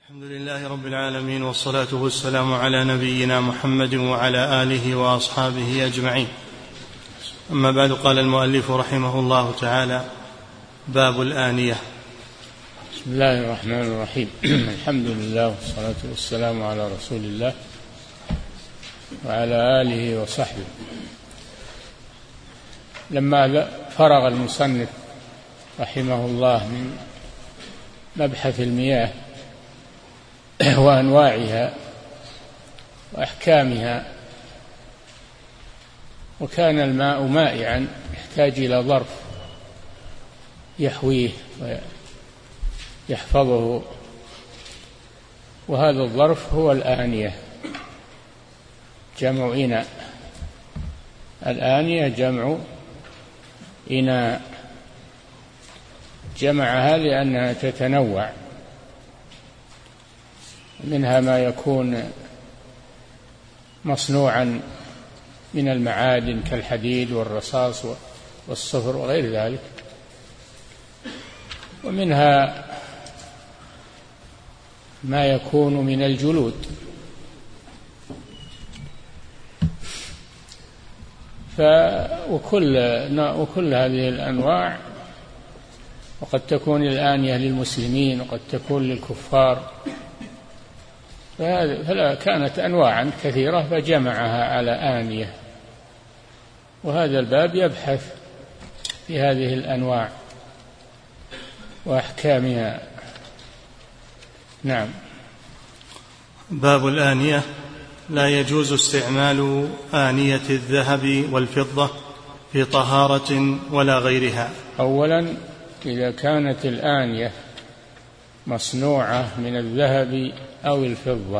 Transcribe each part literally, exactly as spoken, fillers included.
الحمد لله رب العالمين، والصلاة والسلام على نبينا محمد وعلى آله وأصحابه أجمعين. أما بعد، قال المؤلف رحمه الله تعالى: باب الآنية. بسم الله الرحمن الرحيم. الحمد لله والصلاة والسلام على رسول الله وعلى آله وصحبه. لما فرغ المصنف رحمه الله من مبحث المياه وأنواعها وأحكامها، وكان الماء مائعا يحتاج إلى ظرف يحويه ويحفظه، وهذا الظرف هو الآنية، جمع إناء. الآنية جمع إناء، جمعها لأنها تتنوع، منها ما يكون مصنوعا من المعادن كالحديد والرصاص والصفر وغير ذلك، ومنها ما يكون من الجلود. ف وكل وكل هذه الأنواع، وقد تكون الآنية للمسلمين وقد تكون للكفار، فلا كانت أنواعا كثيرة فجمعها على آنية. وهذا الباب يبحث في هذه الأنواع وأحكامها. نعم. باب الآنية. لا يجوز استعمال آنية الذهب والفضة في طهارة ولا غيرها. أولا، إذا كانت الآنية مصنوعة من الذهب أو الفضة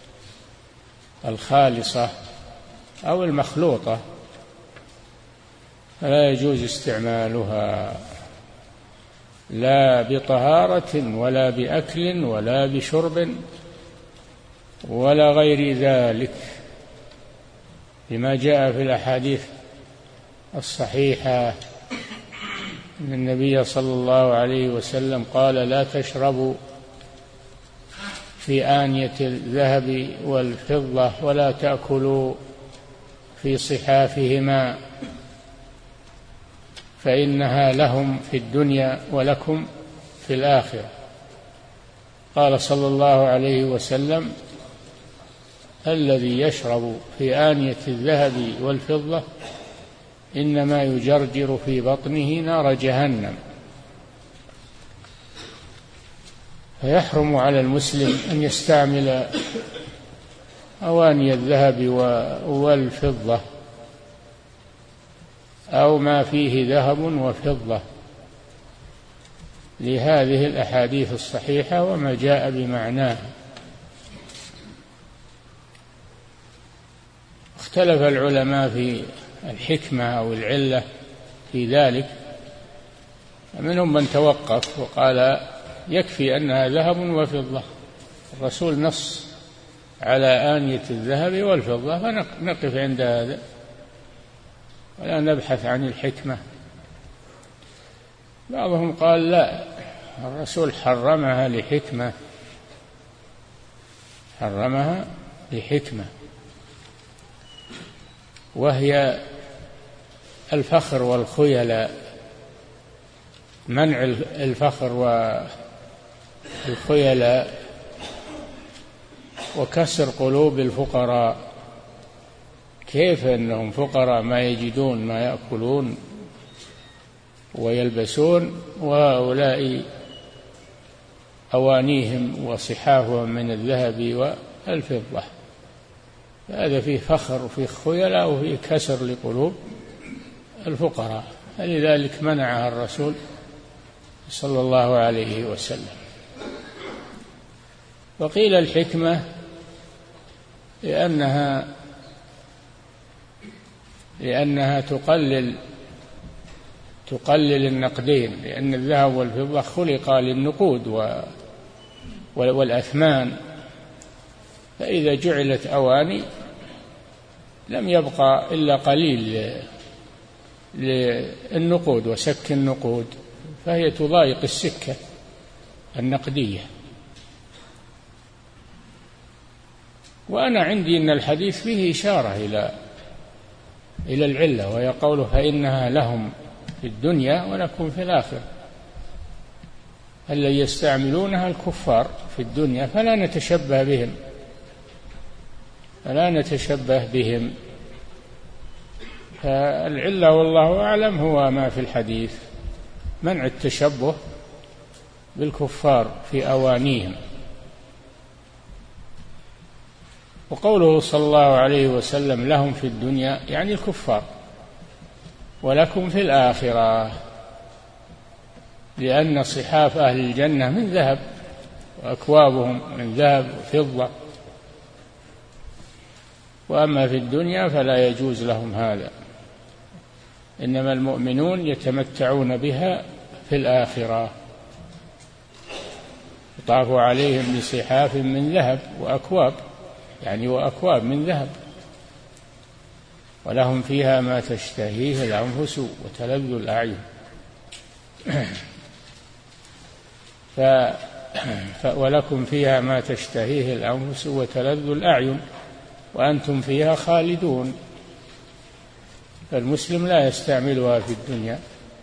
الخالصة أو المخلوطة فلا يجوز استعمالها، لا بطهارة ولا بأكل ولا بشرب ولا غير ذلك، لما جاء في الأحاديث الصحيحة أن النبي صلى الله عليه وسلم قال: لا تشربوا في آنية الذهب والفضة ولا تأكلوا في صحافهما، فإنها لهم في الدنيا ولكم في الآخرة. قال صلى الله عليه وسلم: الذي يشرب في آنية الذهب والفضة إنما يجرجر في بطنه نار جهنم. فيحرم على المسلم أن يستعمل أواني الذهب والفضة أو ما فيه ذهب وفضة لهذه الأحاديث الصحيحة وما جاء بمعناه. اختلف العلماء في الحكمة أو العلة في ذلك، منهم من توقف وقال يكفي أنها ذهب وفضة، الرسول نص على آنية الذهب والفضة فنقف عند هذا ولا نبحث عن الحكمة. بعضهم قال لا، الرسول حرمها لحكمة، حرمها لحكمة وهي الفخر والخيلاء، منع الفخر والخيلاء وكسر قلوب الفقراء. كيف أنهم فقراء ما يجدون ما يأكلون ويلبسون، وهؤلاء أوانيهم وصحافهم من الذهب والفضة؟ هذا فيه فخر وفيه خيلاء وفيه كسر لقلوب الفقراء، لذلك منعها الرسول صلى الله عليه وسلم. وقيل الحكمة لأنها لأنها تقلل تقلل النقدين، لأن الذهب والفضة خلقا للنقود والأثمان، فإذا جعلت أواني لم يبقى إلا قليل للنقود وسك النقود، فهي تضايق السكة النقدية. وأنا عندي أن الحديث فيه إشارة إلى إلى العلة، وهي قوله فإنها لهم في الدنيا ولكم في الآخرة. الذي يستعملونها الكفار في الدنيا فلا نتشبه بهم فلا نتشبه بهم فالعلة والله أعلم هو ما في الحديث، منع التشبه بالكفار في أوانيهم. وقوله صلى الله عليه وسلم لهم في الدنيا يعني الكفار، ولكم في الآخرة، لأن صحاف أهل الجنة من ذهب وأكوابهم من ذهب وفضة، وأما في الدنيا فلا يجوز لهم هذا، إنما المؤمنون يتمتعون بها في الآخرة. يطاف عليهم بصحاف من ذهب وأكواب، يعني وأكواب من ذهب، ولهم فيها ما تشتهيه الأنفس وتلذ الأعين. ف... ف... ولكم فيها ما تشتهيه الأنفس وتلذ الأعين وأنتم فيها خالدون. فالمسلم لا يستعملها في الدنيا،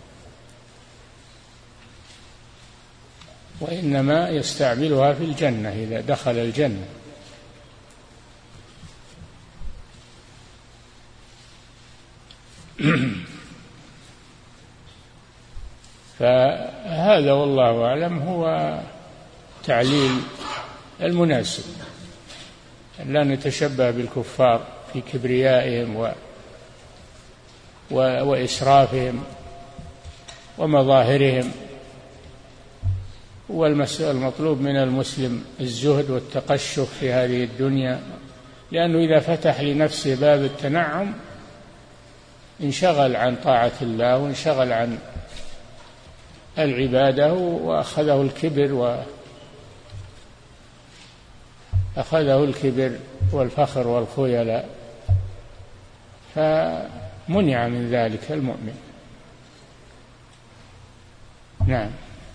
وإنما يستعملها في الجنة إذا دخل الجنة. فهذا والله أعلم هو تعليل المناسب، لا نتشبه بالكفار في كبريائهم و وإسرافهم ومظاهرهم. والمطلوب من المسلم الزهد والتقشف في هذه الدنيا، لأنه إذا فتح لنفسه باب التنعم انشغل عن طاعة الله وانشغل عن العبادة، وأخذه الكبر وأخذه الكبر والفخر والخيلاء، فمنع من ذلك المؤمن. نعم.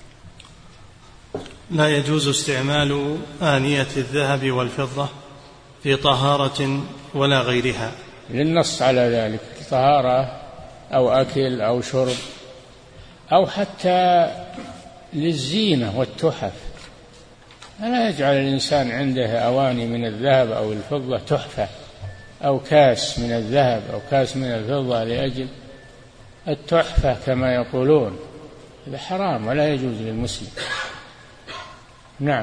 لا يجوز استعمال آنية الذهب والفضة في طهارة ولا غيرها، للنص على ذلك، طهارة أو أكل أو شرب أو حتى للزينة والتحف. لا يجعل الإنسان عنده أواني من الذهب أو الفضة تحفة، أو كاس من الذهب أو كاس من الفضة لأجل التحفة كما يقولون، هذا حرام ولا يجوز للمسلم. نعم.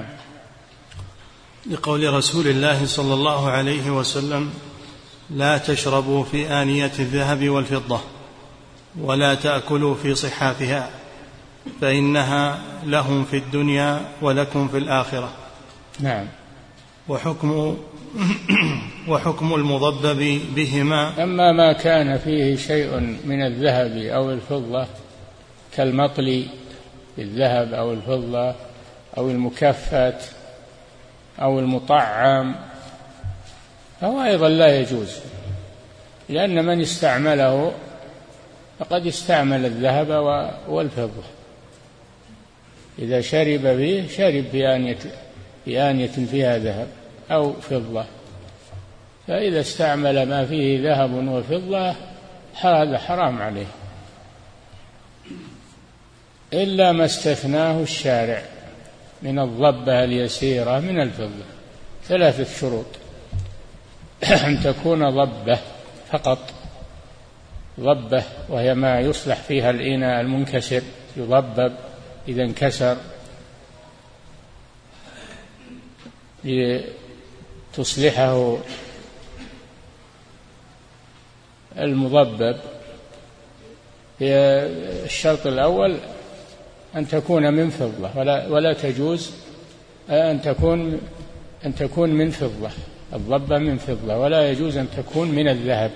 لقول رسول الله صلى الله عليه وسلم لا تشربوا في آنية الذهب والفضة ولا تأكلوا في صحافها فإنها لهم في الدنيا ولكم في الآخرة. نعم. وحكم وحكم المضبب بهما. أما ما كان فيه شيء من الذهب أو الفضة كالمطلي بالذهب أو الفضة أو المكفت أو المطعم فهو أيضا لا يجوز، لأن من استعمله فقد استعمل الذهب والفضة. إذا شرب به شرب بآنية, بآنية فيها ذهب أو فضة، فإذا استعمل ما فيه ذهب وفضة هذا حرام عليه، إلا ما استثناه الشارع من الضبة اليسيرة من الفضة. ثلاثة شروط: أن تكون ضبة فقط، ضبة وهي ما يصلح فيها الإناء المنكسر، يضبب إذا انكسر لتصلحه المضبب. الشرط الأول أن تكون من فضة، ولا, ولا تجوز أن تكون أن تكون من فضة، الضبة من فضة، ولا يجوز أن تكون من الذهب،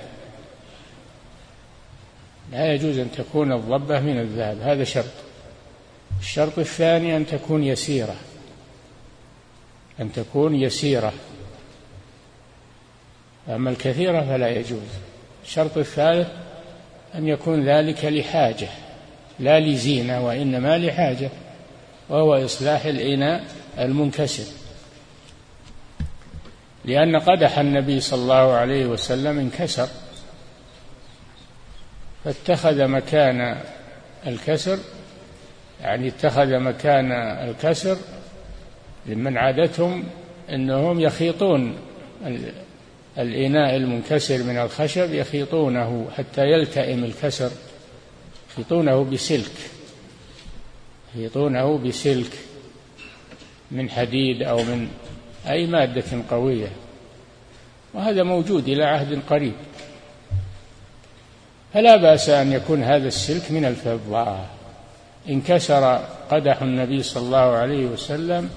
لا يجوز أن تكون الضبة من الذهب، هذا شرط. الشرط الثاني أن تكون يسيرة، أن تكون يسيرة، أما الكثيرة فلا يجوز. الشرط الثالث أن يكون ذلك لحاجة لا لزينة، وإنما لحاجة، وهو إصلاح الإناء المنكسر. لأن قدح النبي صلى الله عليه وسلم انكسر، فاتخذ مكان الكسر، يعني اتخذ مكان الكسر لمن عادتهم أنهم يخيطون الإناء المنكسر من الخشب، يخيطونه حتى يلتئم الكسر، يخيطونه بسلك يخيطونه بسلك من حديد أو من أي مادة قوية، وهذا موجود إلى عهد قريب، فلا بأس أن يكون هذا السلك من الفضة. انكسر قدح النبي صلى الله عليه وسلم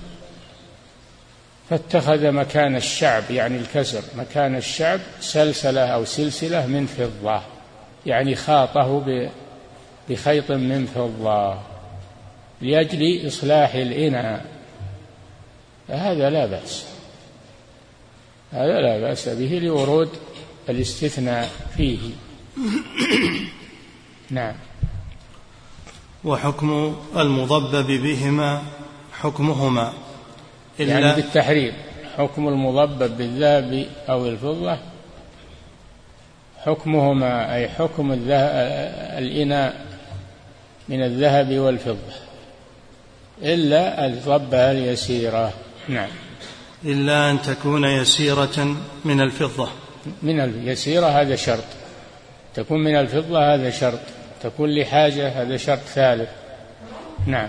فاتخذ مكان الشعب، يعني الكسر مكان الشعب، سلسلة أو سلسلة من فضة، يعني خاطه بخيط من فضة لأجل إصلاح الإناء، هذا لا بأس هذا لا بأس به لورود الاستثناء فيه. نعم. وحكم المضبب بهما حكمهما إلا يعني بالتحريم، حكم المضبب بالذهب أو الفضة حكمهما أي حكم الإناء من الذهب والفضة إلا الضبة اليسيرة. نعم. إلا أن تكون يسيرة من الفضة. من اليسيرة هذا شرط، تكون من الفضة هذا شرط، تكون لحاجة هذا شرط ثالث. نعم.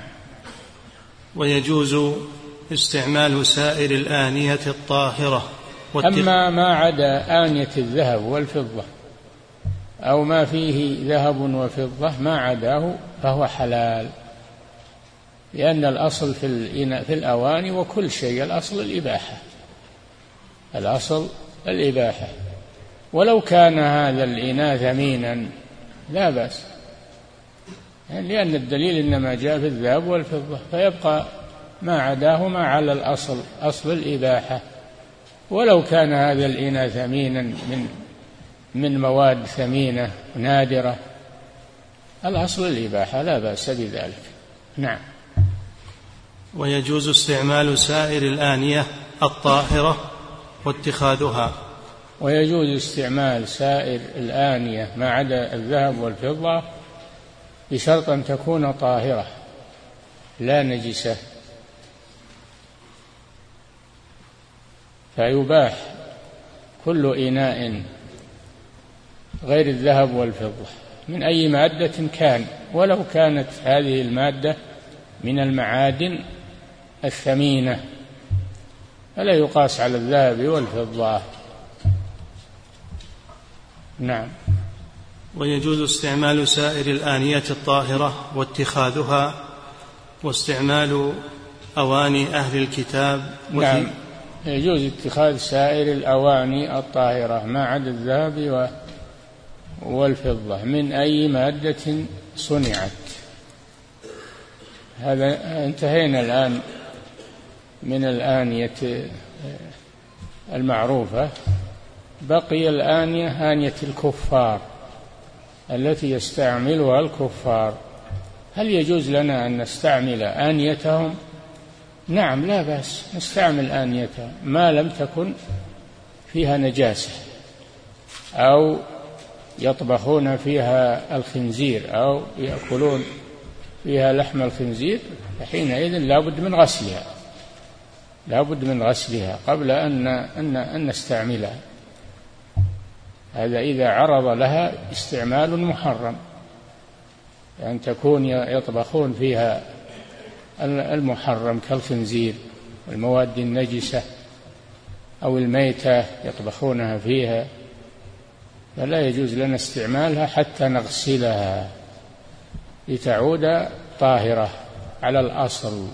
ويجوز استعمال سائر الآنية الطاهرة. أما ما عدا آنية الذهب والفضة أو ما فيه ذهب وفضة ما عداه فهو حلال، لأن الأصل في الإناء في الأواني وكل شيء الأصل الإباحة، الأصل الإباحة، ولو كان هذا الإناء ثمينا لا بأس، لأن الدليل إنما جاء في الذهب والفضة، فيبقى ما عداهما على الأصل أصل الإباحة، ولو كان هذا الإناء ثمينا من من مواد ثمينة نادرة الأصل الإباحة لا بأس بذلك. نعم. ويجوز استعمال سائر الآنية الطاهرة واتخاذها. ويجوز استعمال سائر الآنية ما عدا الذهب والفضة بشرط أن تكون طاهرة لا نجسة، فيباح كل إناء غير الذهب والفضة من أي مادة كان، ولو كانت هذه المادة من المعادن الثمينة، فلا يقاس على الذهب والفضة. نعم. ويجوز استعمال سائر الآنية الطاهرة واتخاذها، واستعمال أواني أهل الكتاب. نعم، يجوز اتخاذ سائر الأواني الطاهرة ما عدا الذهب والفضة من أي مادة صنعت. هذا انتهينا الآن من الآنية المعروفة، بقي الآنية آنية الكفار التي يستعملها الكفار. هل يجوز لنا أن نستعمل آنيتهم؟ نعم، لا بأس نستعمل آنيتهم ما لم تكن فيها نجاسة أو يطبخون فيها الخنزير أو يأكلون فيها لحم الخنزير، فحينئذ لا بد من غسلها لا بد من غسلها قبل أن, أن, أن نستعملها. هذا إذا عرض لها استعمال محرم، أن يعني تكون يطبخون فيها المحرم كالخنزير والمواد النجسة أو الميتة يطبخونها فيها، فلا يجوز لنا استعمالها حتى نغسلها لتعود طاهرة على الأصل.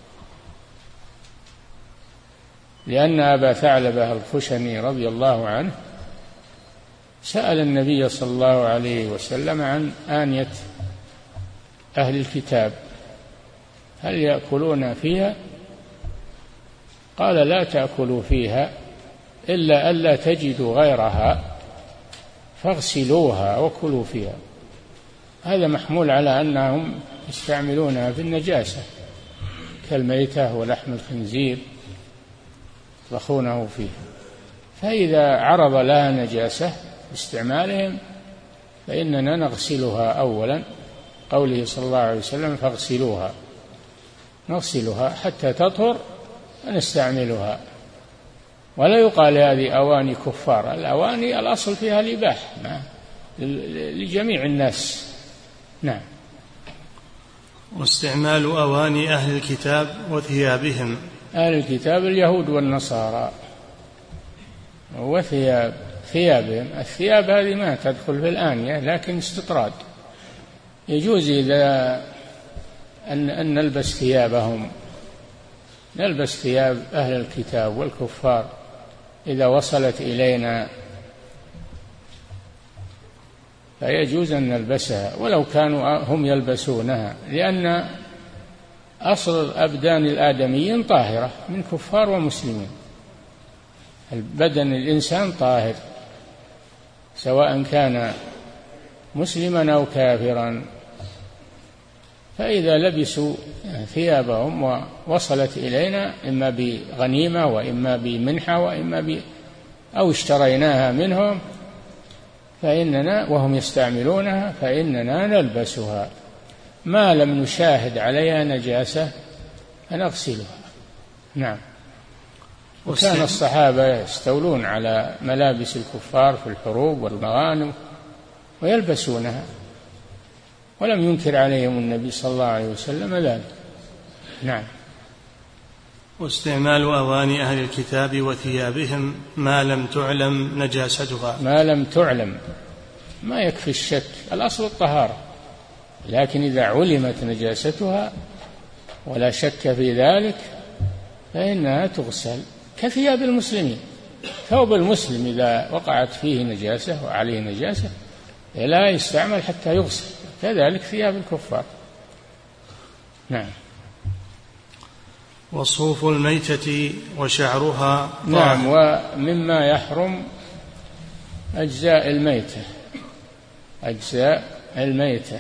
لأن أبا ثعلبة الخشني رضي الله عنه سأل النبي صلى الله عليه وسلم عن آنية أهل الكتاب هل يأكلون فيها؟ قال لا تأكلوا فيها إلا ألا تجدوا غيرها فاغسلوها وكلوا فيها. هذا محمول على أنهم يستعملونها في النجاسة كالميتة ولحم الخنزير يطبخونه فيه. فإذا عرض لها نجاسة باستعمالهم فإننا نغسلها أولا، قوله صلى الله عليه وسلم فاغسلوها، نغسلها حتى تطهر ونستعملها. ولا يقال هذه أواني كفار، الأواني الأصل فيها الإباحة لجميع الناس. نعم. واستعمال أواني أهل الكتاب وثيابهم. أهل الكتاب اليهود والنصارى، وثياب ثيابهم. الثياب هذه ما تدخل في الآنية لكن استطراد، يجوز إذا أن, أن نلبس ثيابهم، نلبس ثياب أهل الكتاب والكفار إذا وصلت إلينا، فيجوز أن نلبسها ولو كانوا هم يلبسونها، لأن أصل أبدان الآدميين طاهرة من كفار ومسلمين. البدن الإنسان طاهر سواء كان مسلما أو كافرا، فإذا لبسوا ثيابهم ووصلت إلينا إما بغنيمة وإما بمنحة وإما ب أو اشتريناها منهم فإننا وهم يستعملونها فإننا نلبسها، ما لم نشاهد عليها نجاسة فنغسلها. نعم. وكان الصحابة يستولون على ملابس الكفار في الحروب والمغانم ويلبسونها، ولم ينكر عليهم النبي صلى الله عليه وسلم ذلك. نعم. واستعمال أواني أهل الكتاب وثيابهم ما لم تعلم نجاستها. ما لم تعلم، ما يكفي الشك، الأصل الطهارة، لكن إذا علمت نجاستها ولا شك في ذلك فإنها تغسل كثياب المسلمين. ثوب المسلم إذا وقعت فيه نجاسة وعليه نجاسة لا يستعمل حتى يغسل، كذلك ثياب الكفار. نعم. وصوف الميتة وشعرها. نعم. ومما يحرم أجزاء الميتة، أجزاء الميتة،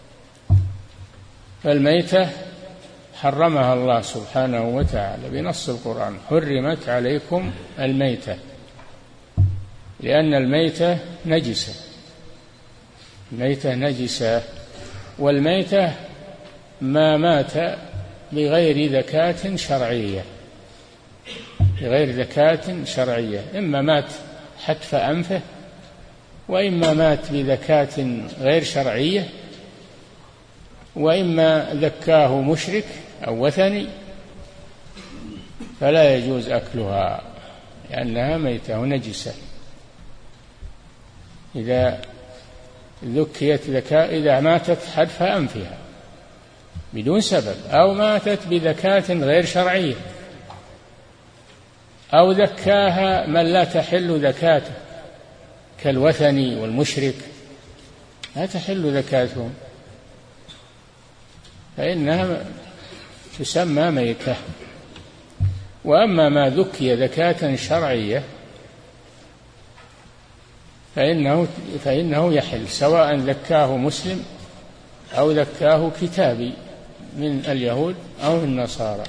فالميتة حرمها الله سبحانه وتعالى بنص القرآن: حرمت عليكم الميتة، لأن الميتة نجسة، الميتة نجسة، والميتة ما مات بغير ذكاة شرعية، بغير ذكاة شرعية، إما مات حتف أنفه وإما مات بذكاة غير شرعية وإما ذكاه مشرك أو وثني، فلا يجوز أكلها لأنها ميتة ونجسة. إذا ذكيت ذكاء، إذا ماتت حتف أنفها بدون سبب، أو ماتت بذكاة غير شرعية، أو ذكاها من لا تحل ذكاته كالوثني والمشرك، لا تحل ذكاتهم، فإنها تسمى ميتة. وأما ما ذكي ذكاة شرعية فإنه, فإنه يحل، سواء ذكاه مسلم أو ذكاه كتابي من اليهود أو النصارى.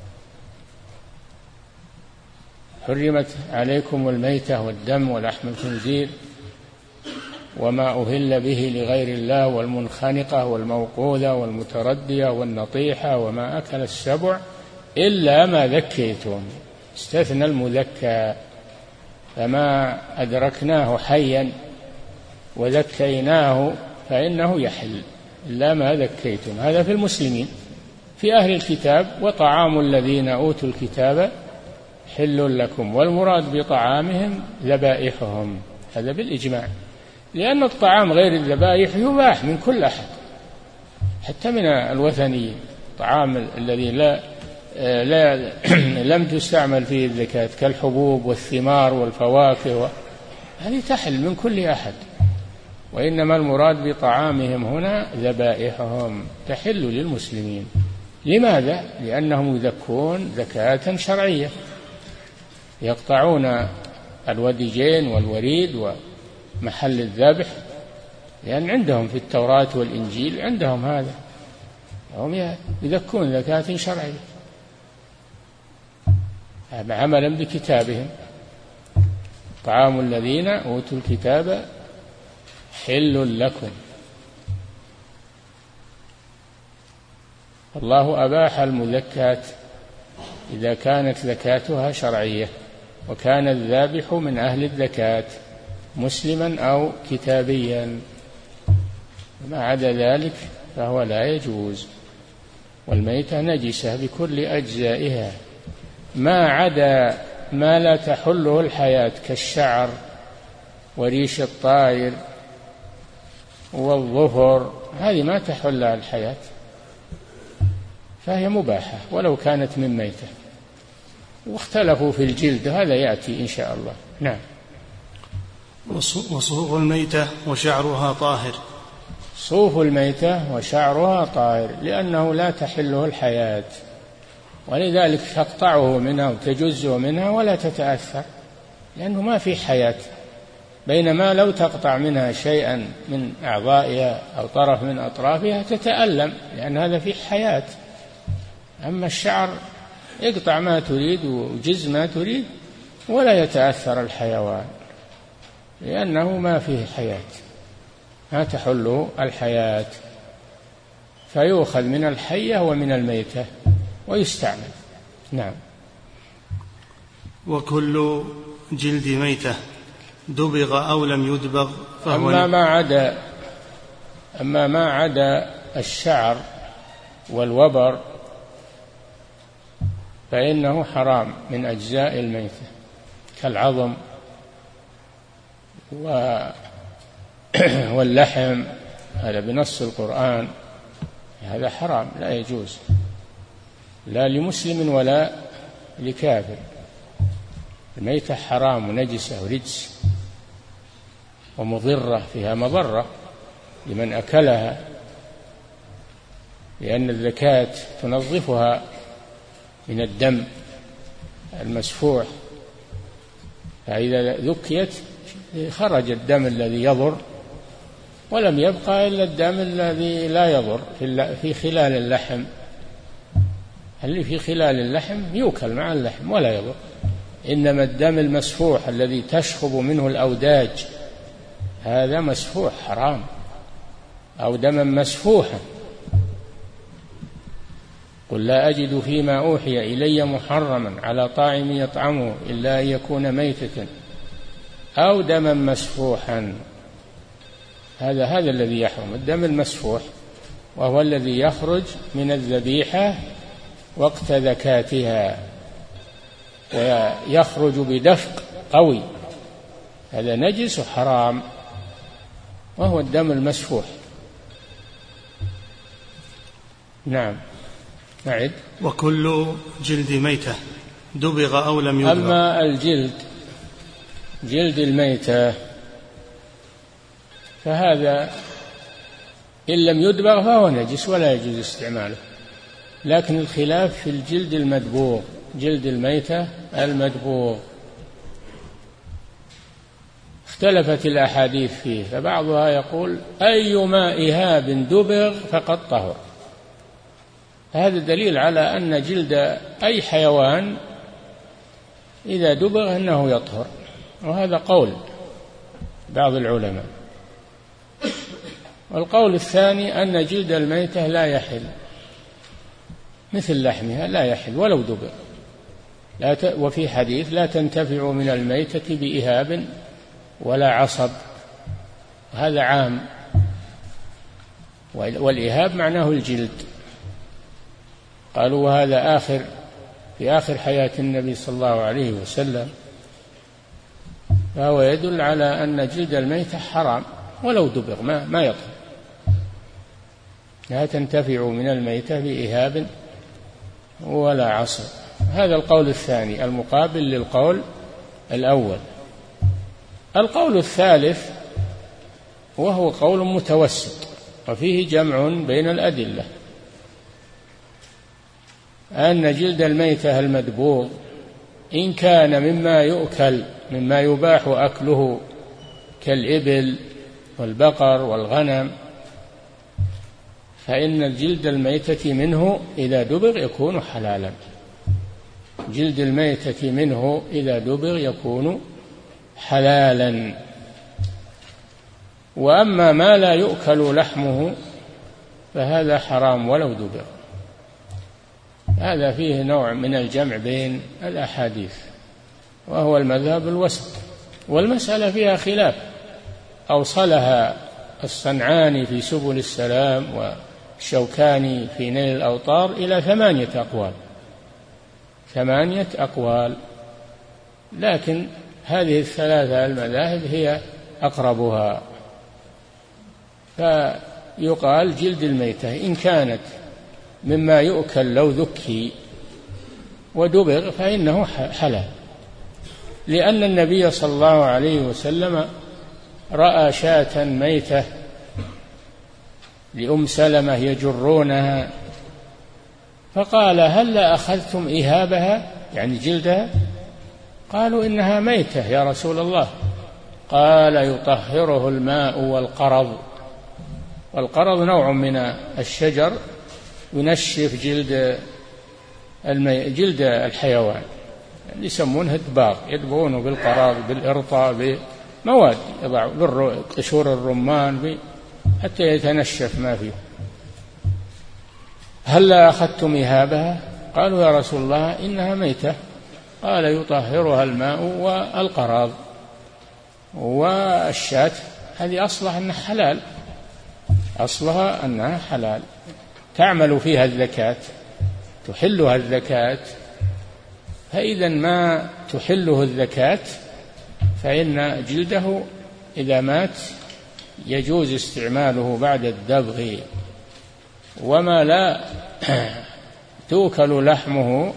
حرمت عليكم الميتة والدم ولحم الخنزير وما أهل به لغير الله والمنخنقة والموقوذة والمتردية والنطيحة وما أكل السبع إلا ما ذكيتم، استثنى المذكى، فما أدركناه حيا وذكيناه فإنه يحل إلا ما ذكيتم. هذا في المسلمين. في أهل الكتاب: وطعام الذين أوتوا الكتاب حل لكم، والمراد بطعامهم ذبائحهم، هذا بالإجماع، لأن الطعام غير الذبائح يباح من كل أحد حتى من الوثنيين. طعام الذي لا, لا لم تستعمل فيه الزكاة كالحبوب والثمار والفواكه، هذه تحل من كل أحد، وإنما المراد بطعامهم هنا ذبائحهم، تحل للمسلمين. لماذا؟ لأنهم يذكون زكاة شرعية، يقطعون الوديجين والوريد ومحل الذبح، لأن عندهم في التوراة والإنجيل عندهم هذا، هم يذكون زكاة شرعية عملا بكتابهم. طعام الذين أوتوا الكتاب حل لكم. الله أباح المذكات إذا كانت زكاتها شرعية، وكان الذابح من أهل الزكاة مسلما أو كتابيا، ما عدا ذلك فهو لا يجوز. والميتة نجسة بكل أجزائها ما عدا ما لا تحله الحياة كالشعر وريش الطائر والظفر، هذه ما تحلها الحياة فهي مباحة ولو كانت من ميتة. واختلفوا في الجلد، هذا يأتي إن شاء الله. نعم. وصوف الميتة وشعرها طاهر. صوف الميتة وشعرها طاهر لأنه لا تحله الحياة، ولذلك تقطعه منها وتجزه منها ولا تتأثر لأنه ما في حياة، بينما لو تقطع منها شيئا من أعضائها أو طرف من أطرافها تتألم لأن هذا فيه حياة. أما الشعر اقطع ما تريد وجز ما تريد ولا يتأثر الحيوان لأنه ما فيه حياة، ما تحله الحياة، فيؤخذ من الحية ومن الميتة ويستعمل. نعم. وكل جلد ميتة دبغ أو لم يدبغ فهو أما ما عدا أما ما عدا الشعر والوبر فإنه حرام من أجزاء الميتة كالعظم واللحم، هذا بنص القرآن، هذا حرام لا يجوز لا لمسلم ولا لكافر. الميتة حرام ونجسة ورجس ومضرة، فيها مضرة لمن أكلها، لأن الزكاة تنظفها من الدم المسفوح، فإذا ذكيت خرج الدم الذي يضر ولم يبقى إلا الدم الذي لا يضر في خلال اللحم. اللي في خلال اللحم يؤكل مع اللحم ولا يضر، إنما الدم المسفوح الذي تشخب منه الأوداج هذا مسفوح حرام، أو دما مسفوحا. قل لا أجد فيما أوحي إلي محرما على طاعم يطعمه إلا أن يكون ميتة أو دما مسفوحا. هذا هذا الذي يحرم، الدم المسفوح، وهو الذي يخرج من الذبيحة وقت زكاتها ويخرج بدفق قوي، هذا نجس وحرام، وهو الدم المسفوح. نعم. نعد. وكل جلد ميتة دبغ أو لم يدبغ. أما الجلد جلد الميتة فهذا إن لم يدبغ فهو نجس ولا يجوز استعماله، لكن الخلاف في الجلد المدبوغ، جلد الميتة المدبوغ اختلفت الأحاديث فيه، فبعضها يقول أيما إهاب دبغ فقد طهر. هذا دليل على أن جلد أي حيوان إذا دبغ أنه يطهر، وهذا قول بعض العلماء. والقول الثاني أن جلد الميتة لا يحل مثل لحمها، لا يحل ولو دبغ. لا ت... وفي حديث لا تنتفع من الميتة بإهاب ولا عصب، هذا عام، والإهاب معناه الجلد. قالوا وهذا آخر في آخر حياة النبي صلى الله عليه وسلم، فهو يدل على أن جلد الميتة حرام ولو دبغ ما, ما يطهر. لا تنتفع من الميتة بإهاب ولا عصب. هذا القول الثاني المقابل للقول الأول. القول الثالث وهو قول متوسط وفيه جمع بين الأدلة، أن جلد الميتة المدبوغ إن كان مما يؤكل مما يباح أكله كالإبل والبقر والغنم فإن جلد الميتة منه إذا دبغ يكون حلالا. جلد الميتة منه إذا دبغ يكون حلالا. وأما ما لا يؤكل لحمه فهذا حرام ولو دبر. هذا فيه نوع من الجمع بين الأحاديث، وهو المذهب الوسط. والمسألة فيها خلاف، أوصلها الصنعاني في سبل السلام والشوكاني في نيل الأوطار إلى ثمانية أقوال ثمانية أقوال لكن هذه الثلاثة المذاهب هي أقربها. فيقال جلد الميتة إن كانت مما يؤكل لو ذكي ودبغ فإنه حلال، لأن النبي صلى الله عليه وسلم رأى شاة ميتة لأم سلمة يجرونها فقال: هل أخذتم إهابها يعني جلدها؟ قالوا: إنها ميتة يا رسول الله. قال: يطهره الماء والقرض. والقرض نوع من الشجر ينشف جلد المي... جلد الحيوان، يعني يسمونه دباغ، يدبغونه بالقراض بالإرطاء بمواد، يضع قشور الرمان ب... حتى يتنشف ما فيه. هل أخذتم إهابها؟ قالوا: يا رسول الله إنها ميتة. قال: يطهرها الماء والقراض. والشاة هذه أصلها أنها حلال، أصلها أنها حلال، تعمل فيها الزكاة، تحلها الزكاة. فإذا ما تحله الزكاة فإن جلده إذا مات يجوز استعماله بعد الدبغ. وما لا تؤكل لحمه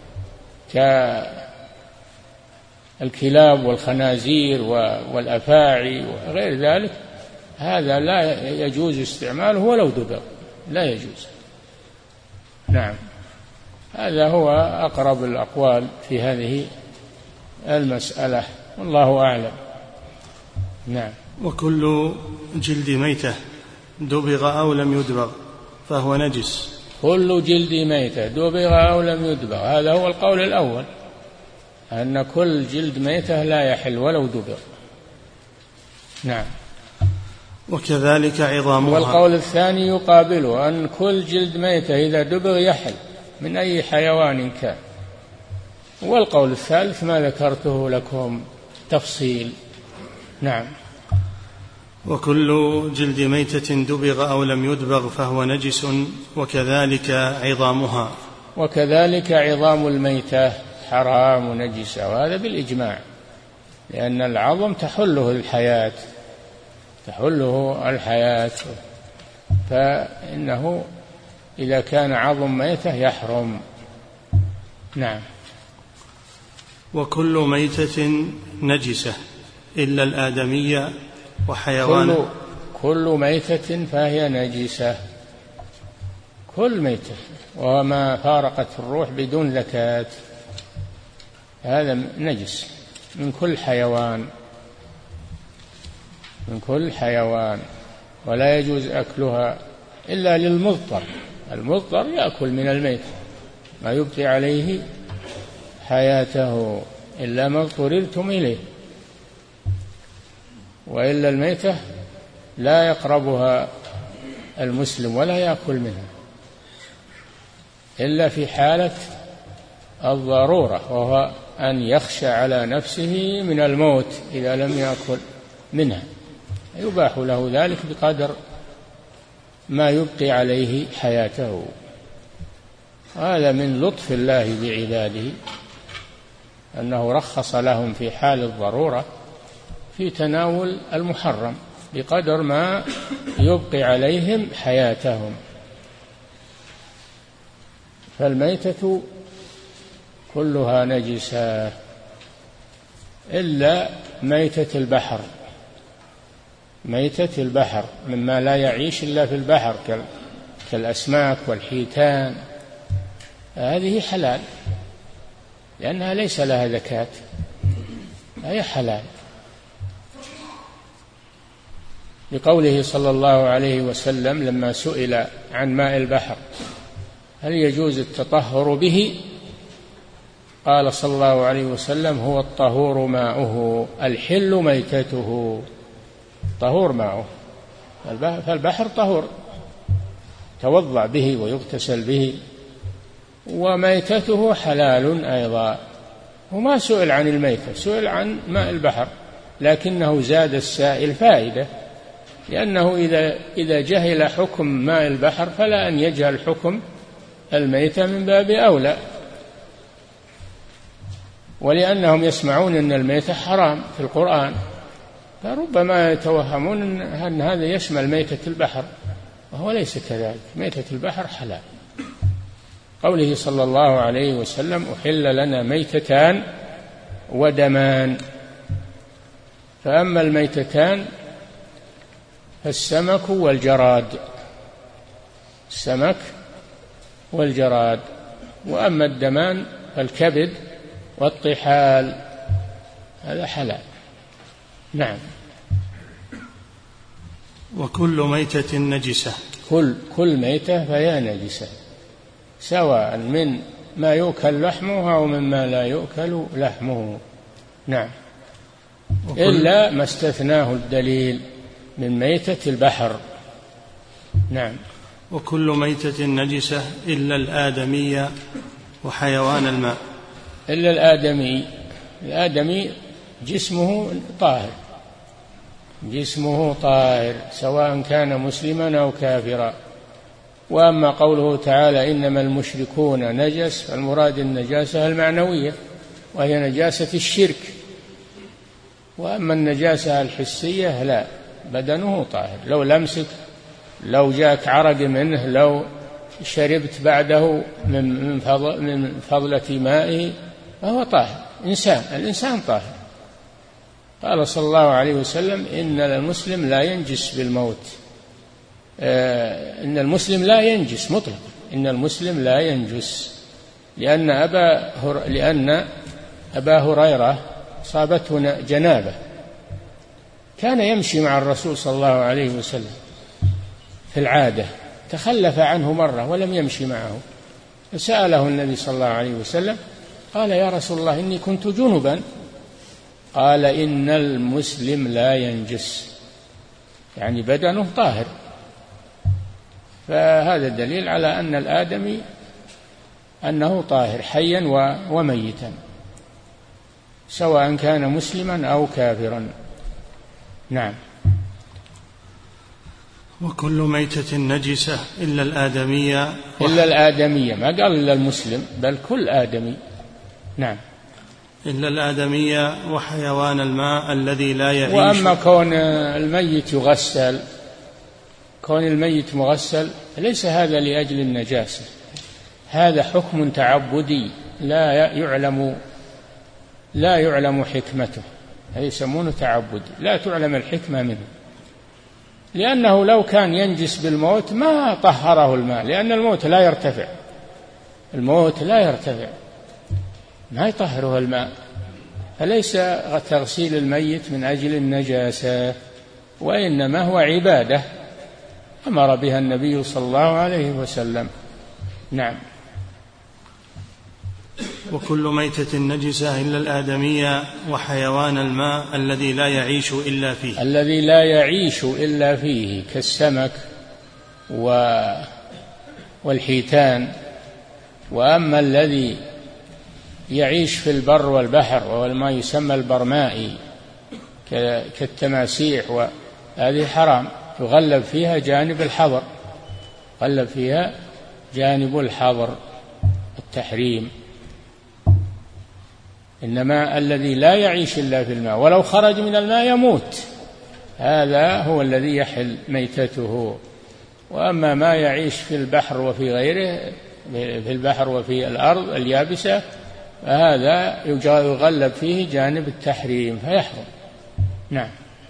كالكلاب والخنازير والأفاعي وغير ذلك هذا لا يجوز استعماله ولو دبغ، لا يجوز. نعم، هذا هو أقرب الأقوال في هذه المسألة، والله أعلم. نعم. وكل جلد ميتة دبغ أو لم يدبغ فهو نجس. كل جلد ميتة دبغ أو لم يدبغ، هذا هو القول الأول، أن كل جلد ميتة لا يحل ولو دبغ. نعم. وكذلك عظامها. والقول الثاني يقابله، أن كل جلد ميتة إذا دبغ يحل من أي حيوان كان. والقول الثالث ما ذكرته لكم تفصيل. نعم. وكل جلد ميتة دبغ أو لم يدبغ فهو نجس، وكذلك عظامها. وكذلك عظام الميتة حرام ونجسة، وهذا بالإجماع، لأن العظم تحله الحياة تحله الحياة فإنه إذا كان عظم ميتة يحرم. نعم. وكل ميتة نجسة إلا الآدمية وحيوان. كل, كل ميتة فهي نجسة، كل ميتة، وما فارقت الروح بدون زكاة هذا نجس من كل حيوان من كل حيوان ولا يجوز أكلها إلا للمضطر. المضطر يأكل من الميت ما يبقي عليه حياته إلا ما اضطررتم إليه، وإلا الميتة لا يقربها المسلم ولا يأكل منها إلا في حالة الضرورة، وهو أن يخشى على نفسه من الموت إذا لم يأكل منها، يباح له ذلك بقدر ما يبقي عليه حياته. هذا من لطف الله بعباده أنه رخص لهم في حال الضرورة في تناول المحرم بقدر ما يبقي عليهم حياتهم. فالميتة كلها نجسة إلا ميتة البحر، ميتة البحر مما لا يعيش إلا في البحر كالأسماك والحيتان، هذه حلال لأنها ليس لها زكاة، هي حلال، لقوله صلى الله عليه وسلم لما سئل عن ماء البحر هل يجوز التطهر به قال صلى الله عليه وسلم: هو الطهور ماؤه الحل ميتته. طهور ماؤه، فالبحر طهور توضأ به ويغتسل به، وميتته حلال أيضا. وما سئل عن الميتة، سئل عن ماء البحر، لكنه زاد السائل فائدة، لأنه إذا إذا جهل حكم ماء البحر فلا أن يجهل حكم الميتة من باب أولى، ولأنهم يسمعون أن الميتة حرام في القرآن، فربما يتوهمون أن هذا يشمل ميتة البحر، وهو ليس كذلك. ميتة البحر حلال. قوله صلى الله عليه وسلم: أحل لنا ميتتان ودمان. فأما الميتتان فالسمك والجراد، السمك والجراد. وأما الدمان فالكبد والطحال، هذا حلال. نعم. وكل ميتة نجسة، كل كل ميتة فهي نجسة، سواء من ما يؤكل لحمه أو مما لا يؤكل لحمه. نعم. إلا ما استثناه الدليل من ميتة البحر. نعم. وكل ميتة نجسة إلا الآدمية وحيوان الماء. إلا الآدمي. الآدمي جسمه طاهر، جسمه طاهر سواء كان مسلما أو كافرا. وأما قوله تعالى: إنما المشركون نجس، فالمراد النجاسة المعنوية وهي نجاسة الشرك. وأما النجاسة الحسية لا، بدنه طاهر، لو لمسك، لو جاءك عرق منه، لو شربت بعده من فضل من فضلة مائه، فهو طاهر. إنسان، الإنسان طاهر. قال صلى الله عليه وسلم: إن المسلم لا ينجس بالموت. آه إن المسلم لا ينجس مطلقا، إن المسلم لا ينجس، لأن أبا هر... لأن أبا هريرة صابته جنابة، كان يمشي مع الرسول صلى الله عليه وسلم في العادة، تخلف عنه مرة ولم يمشي معه، فسأله النبي صلى الله عليه وسلم قال: يا رسول الله إني كنت جنبا. قال: إن المسلم لا ينجس، يعني بدنه طاهر. فهذا دليل على أن الآدمي أنه طاهر حيا وميتا، سواء كان مسلما أو كافرا. نعم. وكل ميتة نجسة إلا الآدمية. إلا الآدمية، ما قال إلا المسلم، بل كل آدمي. نعم. إلا الآدمية وحيوان الماء الذي لا يعيش. وأما كون الميت يغسل، كون الميت مغسل ليس هذا لأجل النجاسة، هذا حكم تعبدي لا يعلم لا يعلم حكمته، هذا يسمونه تعبدي، لا تعلم الحكمة منه. لأنه لو كان ينجس بالموت ما طهره الماء، لأن الموت لا يرتفع، الموت لا يرتفع، ما يطهره الماء. فليس تغسيل الميت من أجل النجاسة، وإنما هو عبادة أمر بها النبي صلى الله عليه وسلم. نعم. وكل ميتة نجسة إلا الآدمية وحيوان الماء الذي لا يعيش إلا فيه. الذي لا يعيش إلا فيه كالسمك والحيتان. وأما الذي يعيش في البر والبحر وهو ما يسمى البرمائي كالتماسيح، وهذه حرام، يغلب فيها جانب الحظر، يغلب فيها جانب الحظر التحريم. إنما الذي لا يعيش إلا في الماء ولو خرج من الماء يموت، هذا هو الذي يحل ميتته. وأما ما يعيش في البحر وفي غيره، في البحر وفي الأرض اليابسة، فهذا يغلب فيه جانب التحريم فيحرم. نعم.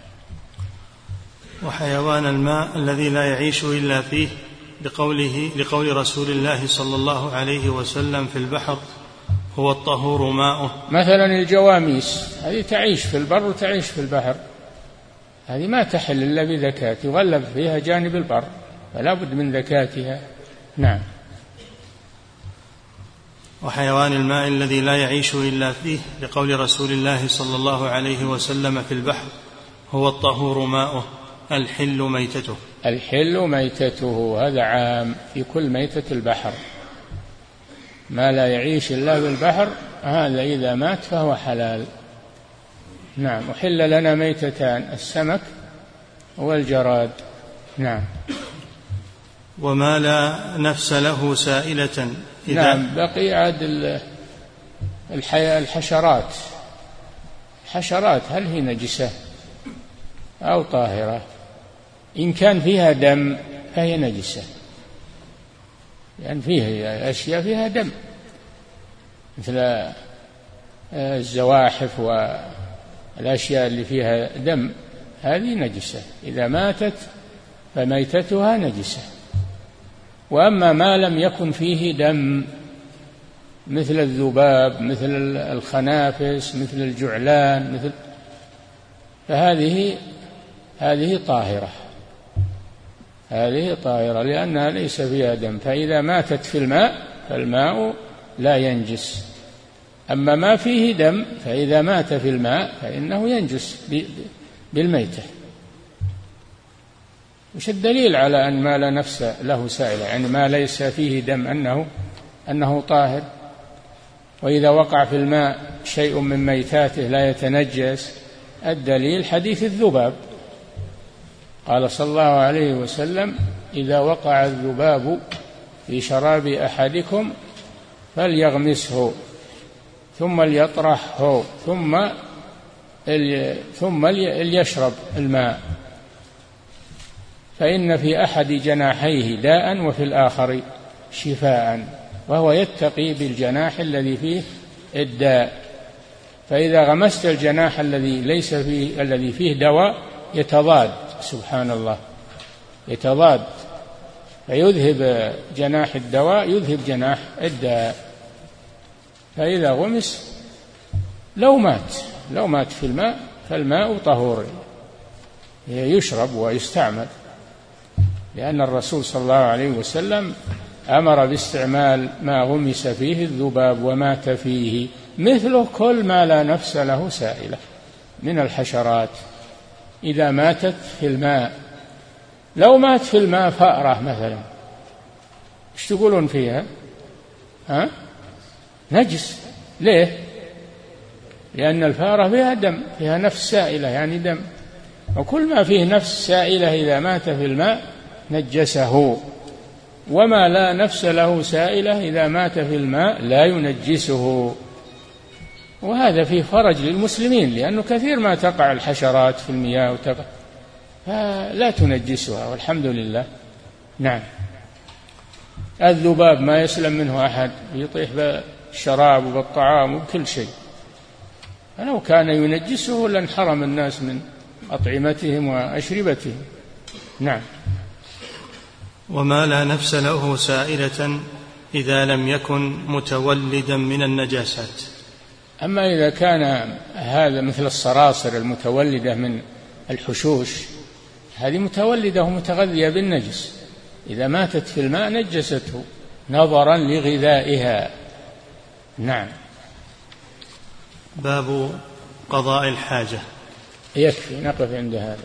وحيوان الماء الذي لا يعيش إلا فيه لقوله لقول رسول الله صلى الله عليه وسلم في البحر: هو الطهور ماؤه. مثلا الجواميس هذه تعيش في البر وتعيش في البحر، هذه ما تحل إلا بذكاة، يغلب فيها جانب البر فلا بد من ذكاتها. نعم. وحيوان الماء الذي لا يعيش إلا فيه، لقول رسول الله صلى الله عليه وسلم في البحر: هو الطهور ماؤه الحل ميتته. الحل ميتته هذا عام في كل ميتة البحر، ما لا يعيش إلا بالبحر هذا إذا مات فهو حلال. نعم. وحل لنا ميتتان: السمك والجراد. نعم. وما لا نفس له سائلة إذا نعم. بقي عاد الحشرات. حشرات هل هي نجسة أو طاهرة؟ إن كان فيها دم فهي نجسة، لأن يعني فيها أشياء فيها دم مثل الزواحف والأشياء اللي فيها دم، هذه نجسة، إذا ماتت فميتتها نجسة. وأما ما لم يكن فيه دم مثل الذباب، مثل الخنافس، مثل الجعلان، مثل فهذه هذه طاهرة، هذه طاهرة لأنها ليس فيها دم، فإذا ماتت في الماء فالماء لا ينجس. أما ما فيه دم فإذا مات في الماء فإنه ينجس بالميتة. وش الدليل على أن ما لا نفس له سائلة، يعني ما ليس فيه دم أنه أنه طاهر؟ وإذا وقع في الماء شيء من ميتاته لا يتنجس، الدليل حديث الذباب، قال صلى الله عليه وسلم: إذا وقع الذباب في شراب أحدكم فليغمسه ثم ليطرحه ثم ثم ليشرب الماء، فإن في أحد جناحيه داء وفي الآخر شفاء، وهو يتقي بالجناح الذي فيه الداء. فإذا غمست الجناح الذي ليس فيه الذي فيه دواء يتضاد، سبحان الله، يتضاد، فيذهب جناح الدواء يذهب جناح الداء. فإذا غمس لو مات لو مات في الماء فالماء طهور يشرب ويستعمل، لأن الرسول صلى الله عليه وسلم أمر باستعمال ما غمس فيه الذباب ومات فيه، مثله كل ما لا نفس له سائلة من الحشرات إذا ماتت في الماء. لو مات في الماء فأرة مثلا، ايش تقولون فيها؟ ها؟ نجس. ليه؟ لأن الفأرة فيها دم، فيها نفس سائلة يعني دم، وكل ما فيه نفس سائلة إذا مات في الماء نجسه، وما لا نفس له سائلة إذا مات في الماء لا ينجسه. وهذا فيه فرج للمسلمين، لأنه كثير ما تقع الحشرات في المياه وتقع فلا تنجسها، والحمد لله. نعم. الذباب ما يسلم منه أحد، يطيح بالشراب وبالطعام وبكل شيء، فلو كان ينجسه لانحرم الناس من أطعمتهم وأشربتهم. نعم. وما لا نفس له سائلة إذا لم يكن متولدا من النجاسات. أما إذا كان هذا مثل الصراصر المتولدة من الحشوش، هذه متولدة ومتغذية بالنجس، إذا ماتت في الماء نجسته نظرا لغذائها. نعم. باب قضاء الحاجة. يكفي نقف عند هذا.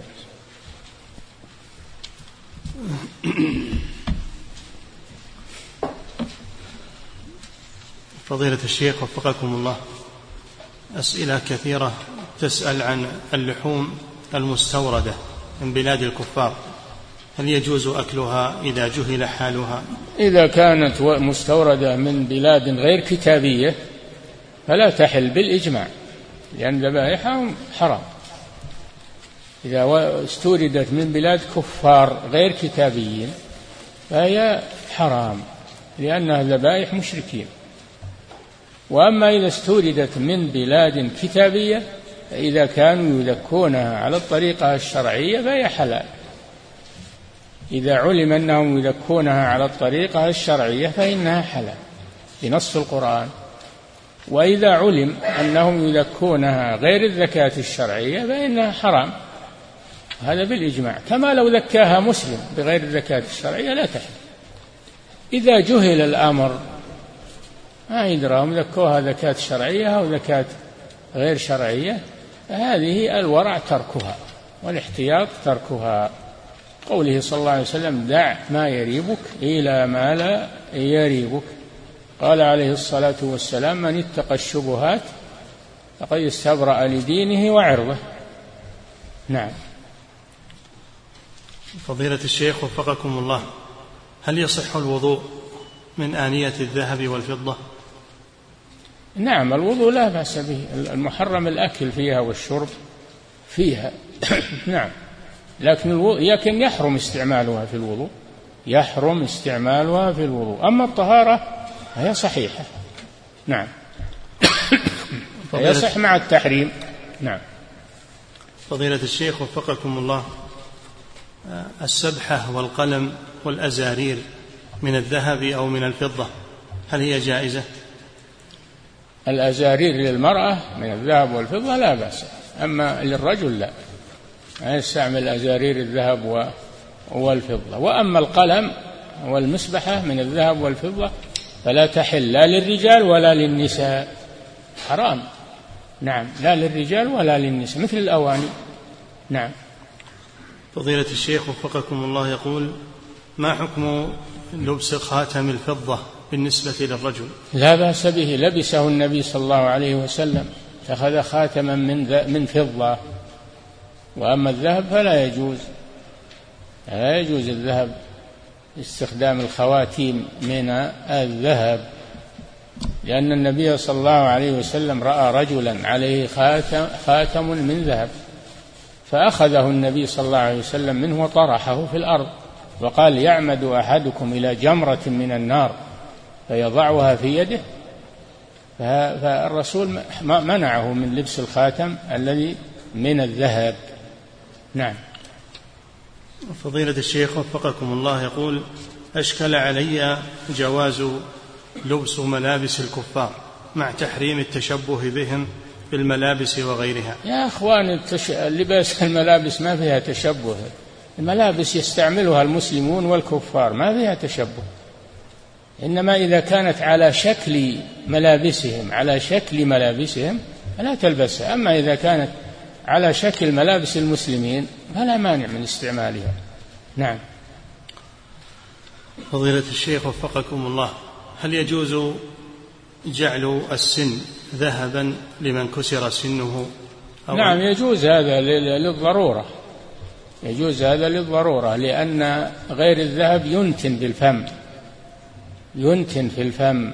فضيلة الشيخ وفقكم الله، أسئلة كثيرة تسأل عن اللحوم المستوردة من بلاد الكفار، هل يجوز أكلها إذا جهل حالها؟ إذا كانت مستوردة من بلاد غير كتابية فلا تحل بالإجماع، لأن ذبائحهم حرام. إذا استوردت من بلاد كفار غير كتابيين فهي حرام، لأنها ذبائح مشركين. وأما إذا استوردت من بلاد كتابية فإذا كانوا يذكونها على الطريقة الشرعية فهي حلال، إذا علم أنهم يذكونها على الطريقة الشرعية فإنها حلال بنص القرآن. وإذا علم أنهم يذكونها غير الزكاة الشرعية فإنها حرام، هذا بالإجماع. كما لو ذكاها مسلم بغير الزكاة الشرعية لا تحل. إذا جهل الأمر ما يدراهم ذكوها زكاة شرعية أو زكاة غير شرعية. هذه الورع تركها والاحتياط تركها. قوله صلى الله عليه وسلم دع ما يريبك إلى ما لا يريبك. قال عليه الصلاة والسلام من اتقى الشبهات فقد استبرأ لدينه وعرضه. نعم. فضيلة الشيخ وفقكم الله، هل يصح الوضوء من آنية الذهب والفضة؟ نعم الوضوء لا بأس به، المحرم الأكل فيها والشرب فيها. نعم، لكن الوضوء لكن يحرم استعمالها في الوضوء، يحرم استعمالها في الوضوء. أما الطهارة هي صحيحة. نعم. يصح مع التحريم. نعم. فضيلة الشيخ وفقكم الله، السبحة والقلم والأزارير من الذهب أو من الفضة هل هي جائزة؟ الأزارير للمرأة من الذهب والفضة لا بأس، أما للرجل لا، لا يستعمل أزارير الذهب والفضة. وأما القلم والمسبحة من الذهب والفضة فلا تحل لا للرجال ولا للنساء، حرام. نعم، لا للرجال ولا للنساء مثل الأواني. نعم. فضيلة الشيخ وفقكم الله يقول ما حكم لبس خاتم الفضة بالنسبة للرجل؟ لا بأس به، لبسه النبي صلى الله عليه وسلم، اتخذ خاتما من من فضة. وأما الذهب فلا يجوز، لا يجوز الذهب استخدام الخواتيم من الذهب، لأن النبي صلى الله عليه وسلم رأى رجلا عليه خاتم, خاتم من ذهب فأخذه النبي صلى الله عليه وسلم منه وطرحه في الأرض وقال يعمد أحدكم إلى جمرة من النار فيضعها في يده. فالرسول منعه من لبس الخاتم الذي من الذهب. نعم. فضيلة الشيخ وفقكم الله يقول أشكل علي جواز لبس ملابس الكفار مع تحريم التشبه بهم بالملابس وغيرها. يا أخوان التش... لباس الملابس ما فيها تشبه، الملابس يستعملها المسلمون والكفار ما فيها تشبه، إنما إذا كانت على شكل ملابسهم على شكل ملابسهم فلا تلبسها، أما إذا كانت على شكل ملابس المسلمين فلا مانع من استعمالها. نعم. فضيلة الشيخ وفقكم الله، هل يجوز جعل السن ذهبا لمن كسر سنه؟ أو نعم يجوز هذا للضرورة، يجوز هذا للضرورة، لأن غير الذهب ينتن بالفم، ينتن في الفم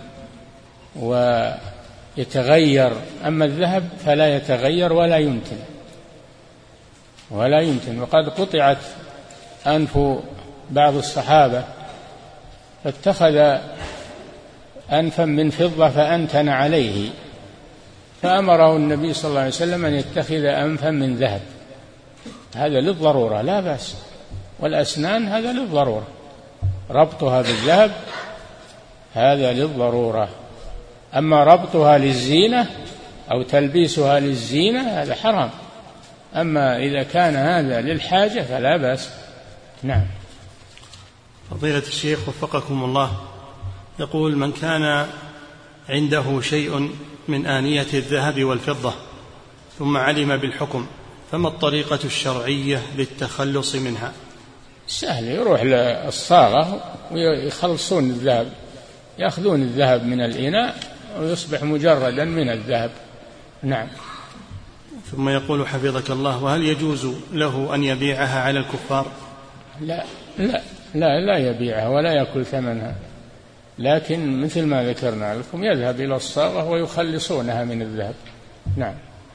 ويتغير، أما الذهب فلا يتغير ولا ينتن ولا ينتن. وقد قطعت أنف بعض الصحابة فاتخذ أنفا من فضة فأنتن عليه فأمره النبي صلى الله عليه وسلم أن يتخذ أنفا من ذهب، هذا للضرورة لا بأس. والأسنان هذا للضرورة، ربطها بالذهب هذا للضرورة، أما ربطها للزينة أو تلبيسها للزينة هذا حرام، أما إذا كان هذا للحاجة فلا بأس. نعم. فضيلة الشيخ وفقكم الله يقول من كان عنده شيء من آنية الذهب والفضة ثم علم بالحكم فما الطريقة الشرعية للتخلص منها؟ سهل، يروح للصاغة ويخلصون الذهب، يأخذون الذهب من الإناء ويصبح مجردا من الذهب. نعم. ثم يقول حفظك الله وهل يجوز له أن يبيعها على الكفار؟ لا لا لا, لا يبيعها ولا يأكل ثمنها، لكن مثل ما ذكرنا لكم يذهب إلى الصاغة ويخلصونها من الذهب. نعم.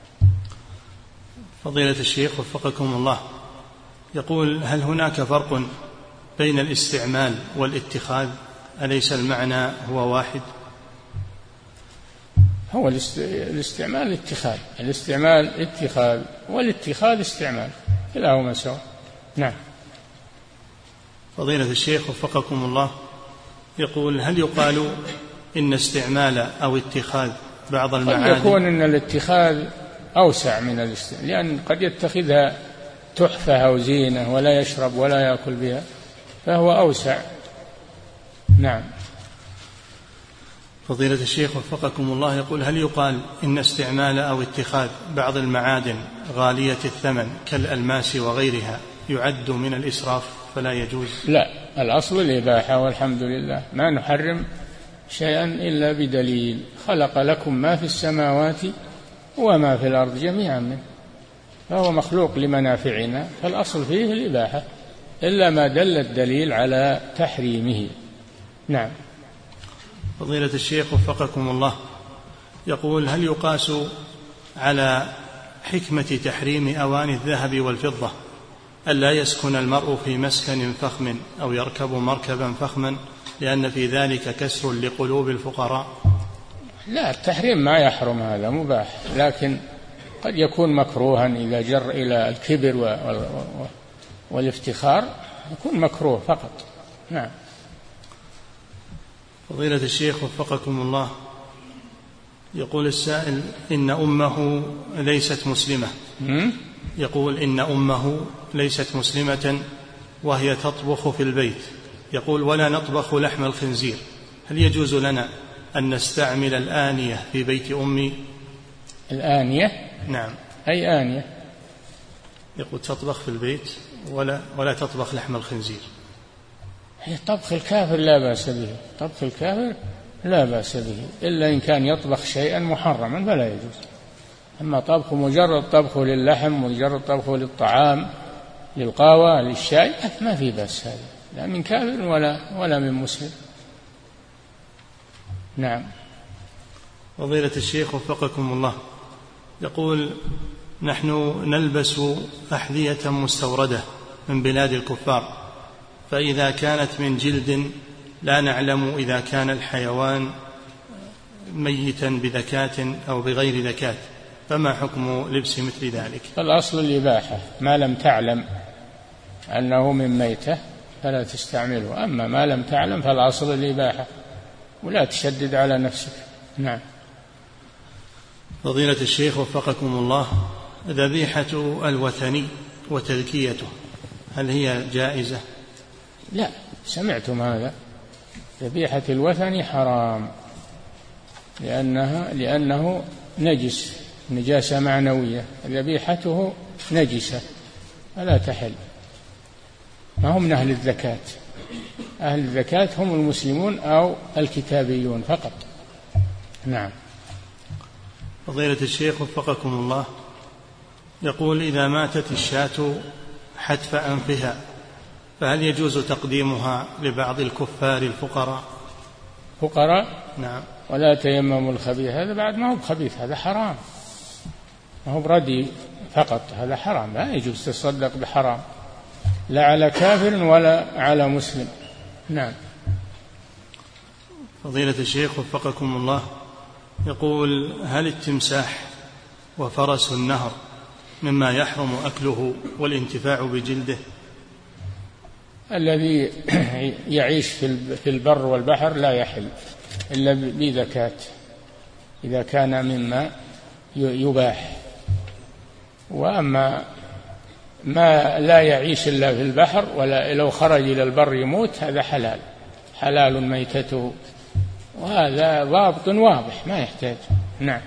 فضيلة الشيخ وفقكم الله يقول هل هناك فرق بين الاستعمال والاتخاذ؟ أليس المعنى هو واحد؟ هو الاستعمال الاتخاذ، الاستعمال اتخاذ والاتخاذ استعمال، كلاهما سواء. نعم. فضيلة الشيخ وفقكم الله يقول هل يقال إن استعمال أو اتخاذ بعض المعادن؟ قد يكون إن الاتخاذ أوسع من الاستعمال، لأن قد يتخذها تحفة أو زينة ولا يشرب ولا يأكل بها، فهو أوسع. نعم. فضيلة الشيخ وفقكم الله يقول: هل يقال إن استعمال أو اتخاذ بعض المعادن غالية الثمن كالألماس وغيرها يعد من الإسراف فلا يجوز؟ لا، الأصل الإباحة والحمد لله، ما نحرم شيئا إلا بدليل. خلق لكم ما في السماوات وما في الأرض جميعا منه، فهو مخلوق لمنافعنا، فالأصل فيه الإباحة إلا ما دل الدليل على تحريمه. نعم. فضيلة الشيخ وفقكم الله يقول: هل يقاس على حكمة تحريم أواني الذهب والفضة ألا يسكن المرء في مسكن فخم أو يركب مركبا فخما لأن في ذلك كسر لقلوب الفقراء؟ لا، التحريم ما يحرم، هذا مباح، لكن قد يكون مكروها إذا جر إلى الكبر والافتخار، يكون مكروه فقط. نعم. فضيلة الشيخ وفقكم الله يقول السائل: إن أمه ليست مسلمة يقول إن أمه ليست مسلمة وهي تطبخ في البيت، يقول: ولا نطبخ لحم الخنزير، هل يجوز لنا أن نستعمل الآنية في بيت أمي؟ الآنية؟ نعم. أي آنية؟ يقول: تطبخ في البيت ولا, ولا تطبخ لحم الخنزير. هي طبخ الكافر لا بأس به، طبخ الكافر لا بأس به، إلا إن كان يطبخ شيئا محرما فلا يجوز. أما طبخ مجرد طبخه للحم، مجرد طبخه للطعام، للقهوة، للشاي، ما في بأس، هذا لا من كافر ولا, ولا من مسلم. نعم. فضيلة الشيخ وفقكم الله يقول: نحن نلبس أحذية مستوردة من بلاد الكفار، فإذا كانت من جلد لا نعلم إذا كان الحيوان ميتا بذكاة أو بغير ذكاة، فما حكم لبس مثل ذلك؟ الأصل الإباحة، ما لم تعلم أنه من ميتة فلا تستعمله، أما ما لم تعلم فالأصل الإباحة، ولا تشدد على نفسك. نعم. فضيلة الشيخ وفقكم الله، ذبيحة الوثني وتذكيته هل هي جائزة؟ لا، سمعتم هذا؟ ذبيحة الوثني حرام، لأنها لأنه نجس، نجاسة معنوية، ذبيحته نجسة فلا تحل. ما هم من أهل الزكاة، أهل الزكاة هم المسلمون أو الكتابيون فقط. نعم. فضيلة الشيخ وفقكم الله يقول: إذا ماتت الشاة حتف أنفها فهل يجوز تقديمها لبعض الكفار الفقراء؟ فقراء؟ نعم. ولا تيمموا الخبيث، هذا بعد ما هو بخبيث، هذا حرام، ما هو بردي فقط، هذا حرام، لا يجوز تصدق بحرام لا على كافر ولا على مسلم. نعم. فضيلة الشيخ وفقكم الله يقول: هل التمساح وفرس النهر مما يحرم أكله والانتفاع بجلده؟ الذي يعيش في البر والبحر لا يحل إلا بذكاة، إذا كان مما يباح، وأما ما لا يعيش إلا في البحر ولا لو خرج إلى البر يموت، هذا حلال، حلال ميتته، وهذا ضابط واضح ما يحتاج. نعم.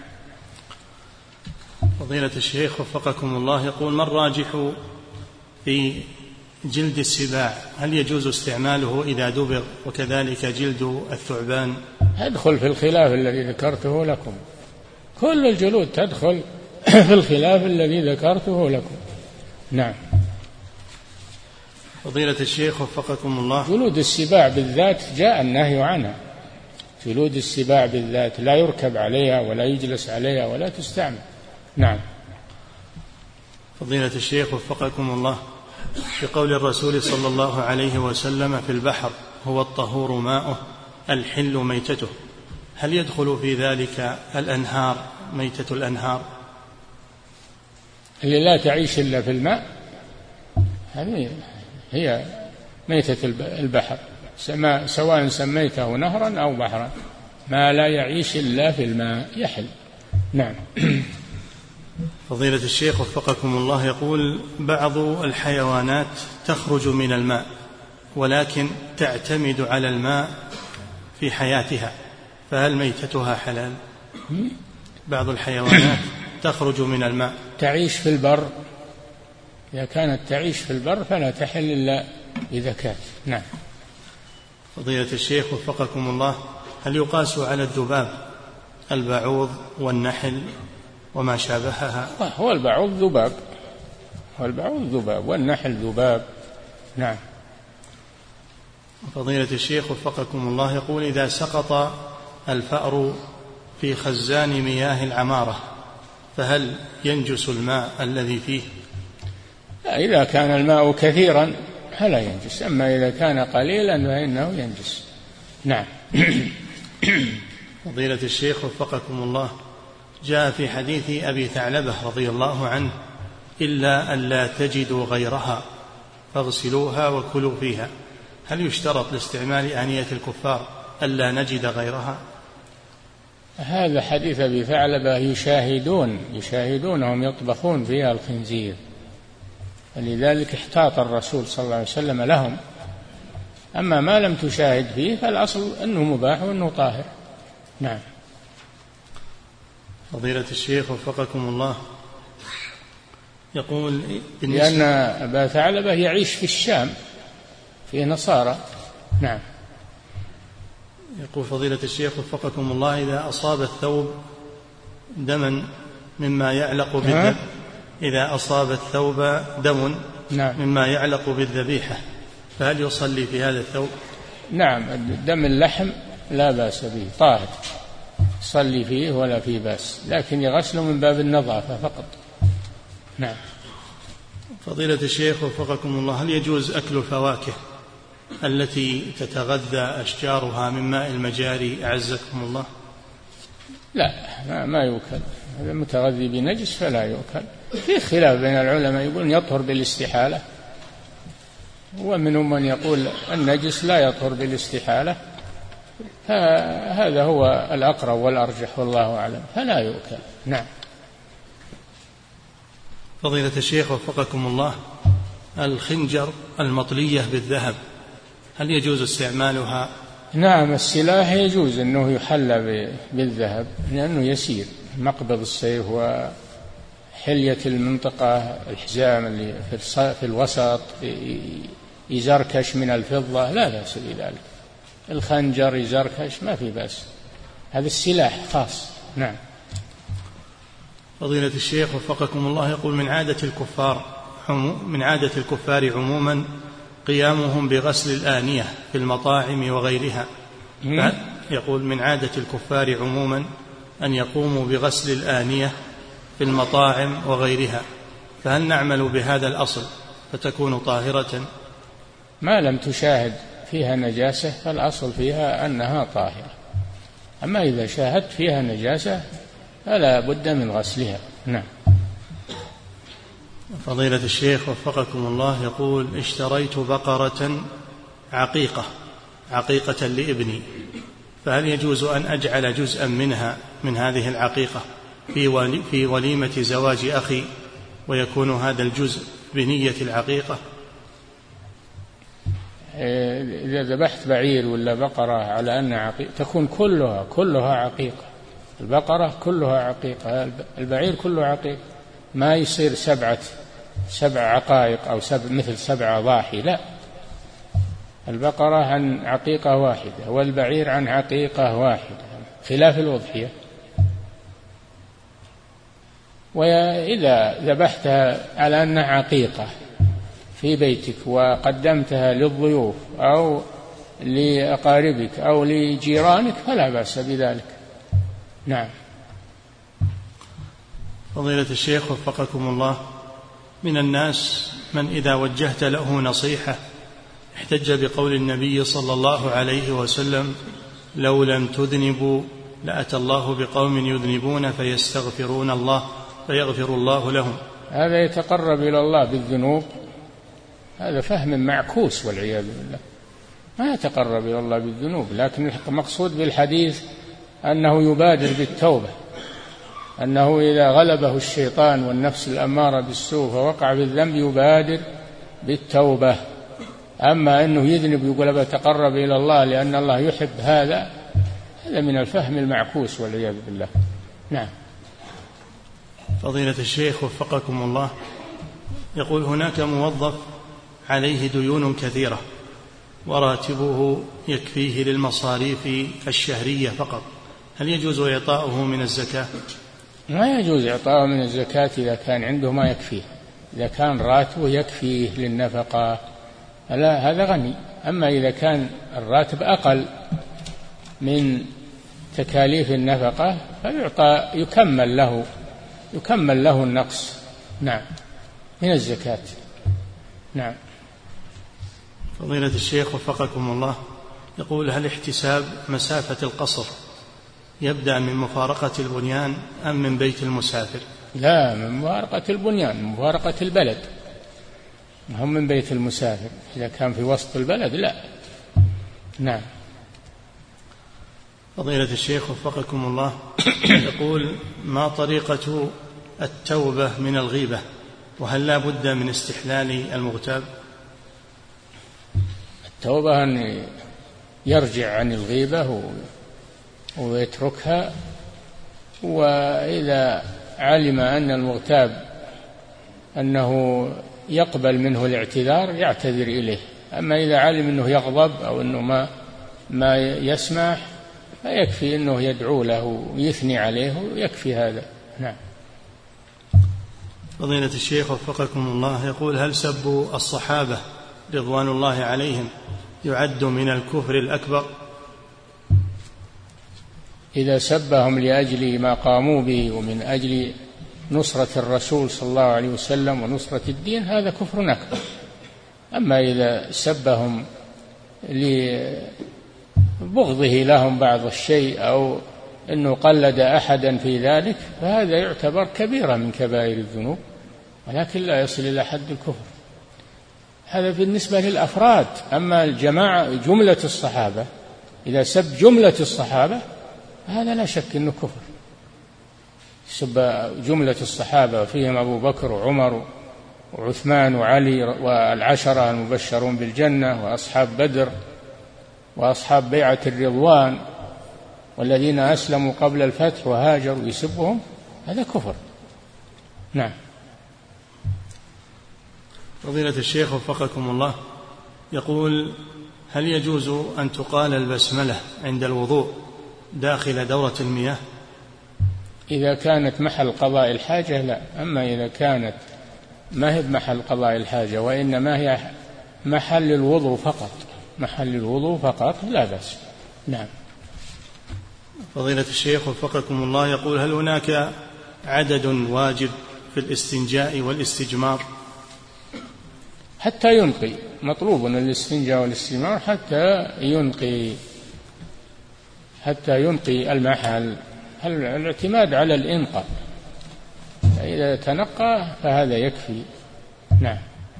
فضيلة الشيخ وفقكم الله يقول: ما الراجح في جلد السباع؟ هل يجوز استعماله إذا دبغ، وكذلك جلد الثعبان؟ يدخل في الخلاف الذي ذكرته لكم، كل الجلود تدخل في الخلاف الذي ذكرته لكم. نعم. فضيلة الشيخ وفقكم الله، جلود السباع بالذات جاء النهي عنها، جلود السباع بالذات لا يركب عليها ولا يجلس عليها ولا تستعمل. نعم. فضيلة الشيخ وفقكم الله، في قول الرسول صلى الله عليه وسلم: في البحر هو الطهور ماؤه الحل ميتته، هل يدخل في ذلك الأنهار، ميتة الأنهار؟ اللي لا تعيش إلا في الماء هذه هي ميتة البحر، سواء سميته نهرا أو بحرا، ما لا يعيش إلا في الماء يحل. نعم. فضيلة الشيخ وفقكم الله يقول: بعض الحيوانات تخرج من الماء ولكن تعتمد على الماء في حياتها، فهل ميتتها حلال؟ بعض الحيوانات تخرج من الماء تعيش في البر، إذا كانت تعيش في البر فلا تحل إلا بذكاة. نعم. فضيلة الشيخ وفقكم الله، هل يقاس على الذباب البعوض والنحل وما شابهها؟ هو البعوض ذباب، هو البعوض ذباب والنحل ذباب. نعم. فضيلة الشيخ وفقكم الله، يقول إذا سقط الفأر في خزان مياه العمارة فهل ينجس الماء الذي فيه؟ إذا كان الماء كثيرا فلا ينجس، أما إذا كان قليلا فإنه ينجس. نعم. فضيلة الشيخ وفقكم الله، جاء في حديث أبي ثعلبة رضي الله عنه إلا أن لا تجدوا غيرها فاغسلوها وكلوا فيها، هل يشترط لاستعمال آنية الكفار ألا نجد غيرها؟ هذا حديث أبي ثعلبة يشاهدون يشاهدونهم يطبخون فيها الخنزير، ولذلك احتاط الرسول صلى الله عليه وسلم لهم. أما ما لم تشاهد فيه فالأصل أنه مباح وأنه طاهر. نعم. فضيلة الشيخ وفقكم الله، يقول لأن أبا ثعلبة يعيش في الشام في نصارى. نعم. يقول فضيلة الشيخ وفقكم الله، إذا أصاب الثوب دما مما يعلق بالذبيحة إذا أصاب الثوب دم نعم. مما يعلق بالذبيحة فهل يصلي في هذا الثوب؟ نعم، دم اللحم لا بأس به طاهر، صلي فيه ولا في بأس، لكن يغسل من باب النظافة فقط. نعم. فضيلة الشيخ وفقكم الله، هل يجوز أكل الفواكه التي تتغذى أشجارها من ماء المجاري أعزكم الله؟ لا، ما, ما يؤكل، هذا متغذي بنجس فلا يؤكل. في خلاف بين العلماء، يقولون يطهر بالاستحالة، ومنهم من يقول النجس لا يطهر بالاستحالة، هذا هو الأقرب والأرجح والله أعلم، فلا يؤكل. نعم. فضيلة الشيخ وفقكم الله، الخنجر المطلية بالذهب هل يجوز استعمالها؟ نعم، السلاح يجوز أنه يحلى بالذهب لأنه يسير، مقبض السيف وحلية المنطقة، الحزام اللي في الوسط يزركش من الفضة لا بأس بذلك، الخنجر يزركش ما في بأس، هذا السلاح خاص. نعم. فضيلة الشيخ وفقكم الله، يقول من عادة الكفار من عادة الكفار عموما قيامهم بغسل الآنية في المطاعم وغيرها. يقول من عادة الكفار عموما أن يقوموا بغسل الآنية في المطاعم وغيرها، فهل نعمل بهذا الأصل فتكون طاهرة؟ ما لم تشاهد فيها نجاسة فالأصل فيها أنها طاهرة، أما إذا شاهدت فيها نجاسة فلا بد من غسلها. نعم. فضيلة الشيخ وفقكم الله، يقول اشتريت بقرة عقيقة عقيقة لابني، فهل يجوز أن أجعل جزءا منها من هذه العقيقة في في وليمة زواج أخي ويكون هذا الجزء بنية العقيقة؟ إذا ذبحت بعير ولا بقرة على أن عقيقة تكون كلها كلها عقيقة، البقرة كلها عقيقة، البعير كله عقيقة، ما يصير سبعة سبع عقائق أو سبع مثل سبع ضاحي، لا، البقرة عن عقيقة واحدة والبعير عن عقيقة واحدة، خلاف الأضحية. وإذا ذبحتها على أنها عقيقة في بيتك وقدمتها للضيوف أو لأقاربك أو لجيرانك فلا بأس بذلك. نعم. فضيلة الشيخ وفقكم الله، من الناس من إذا وجهت له نصيحة احتج بقول النبي صلى الله عليه وسلم لو لم تذنبوا لأتى الله بقوم يذنبون فيستغفرون الله فيغفر الله لهم، هذا يتقرب إلى الله بالذنوب، هذا فهم معكوس والعياذ بالله، ما يتقرب إلى الله بالذنوب، لكن المقصود بالحديث أنه يبادر بالتوبة، أنه إذا غلبه الشيطان والنفس الأمارة بالسوء فوقع بالذنب يبادر بالتوبة. أما أنه يذنب يقول بتقرب إلى الله لأن الله يحب هذا، هذا من الفهم المعكوس والعياذ بالله. نعم. فضيلة الشيخ وفقكم الله، يقول هناك موظف عليه ديون كثيرة وراتبه يكفيه للمصاريف الشهرية فقط، هل يجوز إعطاؤه من الزكاة؟ ما يجوز إعطاؤه من الزكاة إذا كان عنده ما يكفيه. إذا كان راتبه يكفيه للنفقة لا، هذا غني. أما إذا كان الراتب أقل من تكاليف النفقة فيعطى يكمل له يكمل له النقص. نعم، من الزكاة. نعم. فضيلة الشيخ وفقكم الله، يقول هل احتساب مسافة القصر يبدأ من مفارقة البنيان أم من بيت المسافر؟ لا، من مفارقة البنيان، من مفارقة البلد، هم من بيت المسافر. إذا كان في وسط البلد لا. نعم. فضيلة الشيخ وفقكم الله، يقول ما طريقة التوبة من الغيبة، وهل لا بد من استحلال المغتاب؟ التوبة أن يرجع عن الغيبة ويتركها، وإذا علم أن المغتاب أنه يقبل منه الاعتذار يعتذر إليه. أما إذا علم أنه يغضب أو أنه ما ما يسمح فيكفي أنه يدعو له ويثني عليه ويكفي هذا. نعم. فضيلة الشيخ وفقكم الله، يقول هل سب الصحابة رضوان الله عليهم يعد من الكفر الأكبر؟ إذا سبهم لأجل ما قاموا به ومن أجل نصرة الرسول صلى الله عليه وسلم ونصرة الدين هذا كفر أكبر. أما إذا سبهم لبغضه لهم بعض الشيء أو أنه قلد أحدا في ذلك فهذا يعتبر كبيرة من كبائر الذنوب، ولكن لا يصل إلى حد الكفر. هذا بالنسبة للأفراد. أما الجماعة جملة الصحابة، إذا سب جملة الصحابة هذا لا شك أنه كفر. سب جملة الصحابة فيهم أبو بكر وعمر وعثمان وعلي والعشرة المبشرون بالجنة وأصحاب بدر وأصحاب بيعة الرضوان والذين أسلموا قبل الفتح وهاجروا، يسبهم هذا كفر. نعم. فضيلة الشيخ وفقكم الله، يقول هل يجوز أن تقال البسملة عند الوضوء داخل دورة المياه؟ إذا كانت محل قضاء الحاجة لا. أما إذا كانت ما هي محل قضاء الحاجة وإنما هي محل الوضوء فقط محل الوضوء فقط لا بأس. نعم. فضيلة الشيخ وفقكم الله، يقول هل هناك عدد واجب في الاستنجاء والاستجمار؟ حتى ينقي، مطلوب الاستنجاء والاستجمار حتى ينقي حتى ينقي المحل. الاعتماد على الإنقاء، إذا تنقى فهذا يكفي. نعم.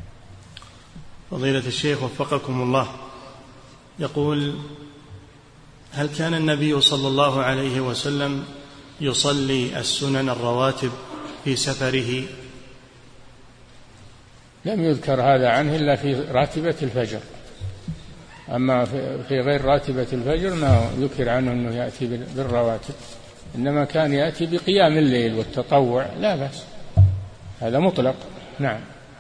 فضيلة الشيخ وفقكم الله، يقول هل كان النبي صلى الله عليه وسلم يصلي السنن الرواتب في سفره؟ لم يذكر هذا عنه إلا في راتبة الفجر. أما في غير راتبة الفجر ما ذكر عنه أنه يأتي بالرواتب، إنما كان يأتي بقيام الليل والتطوع لا بأس، هذا مطلق. نعم.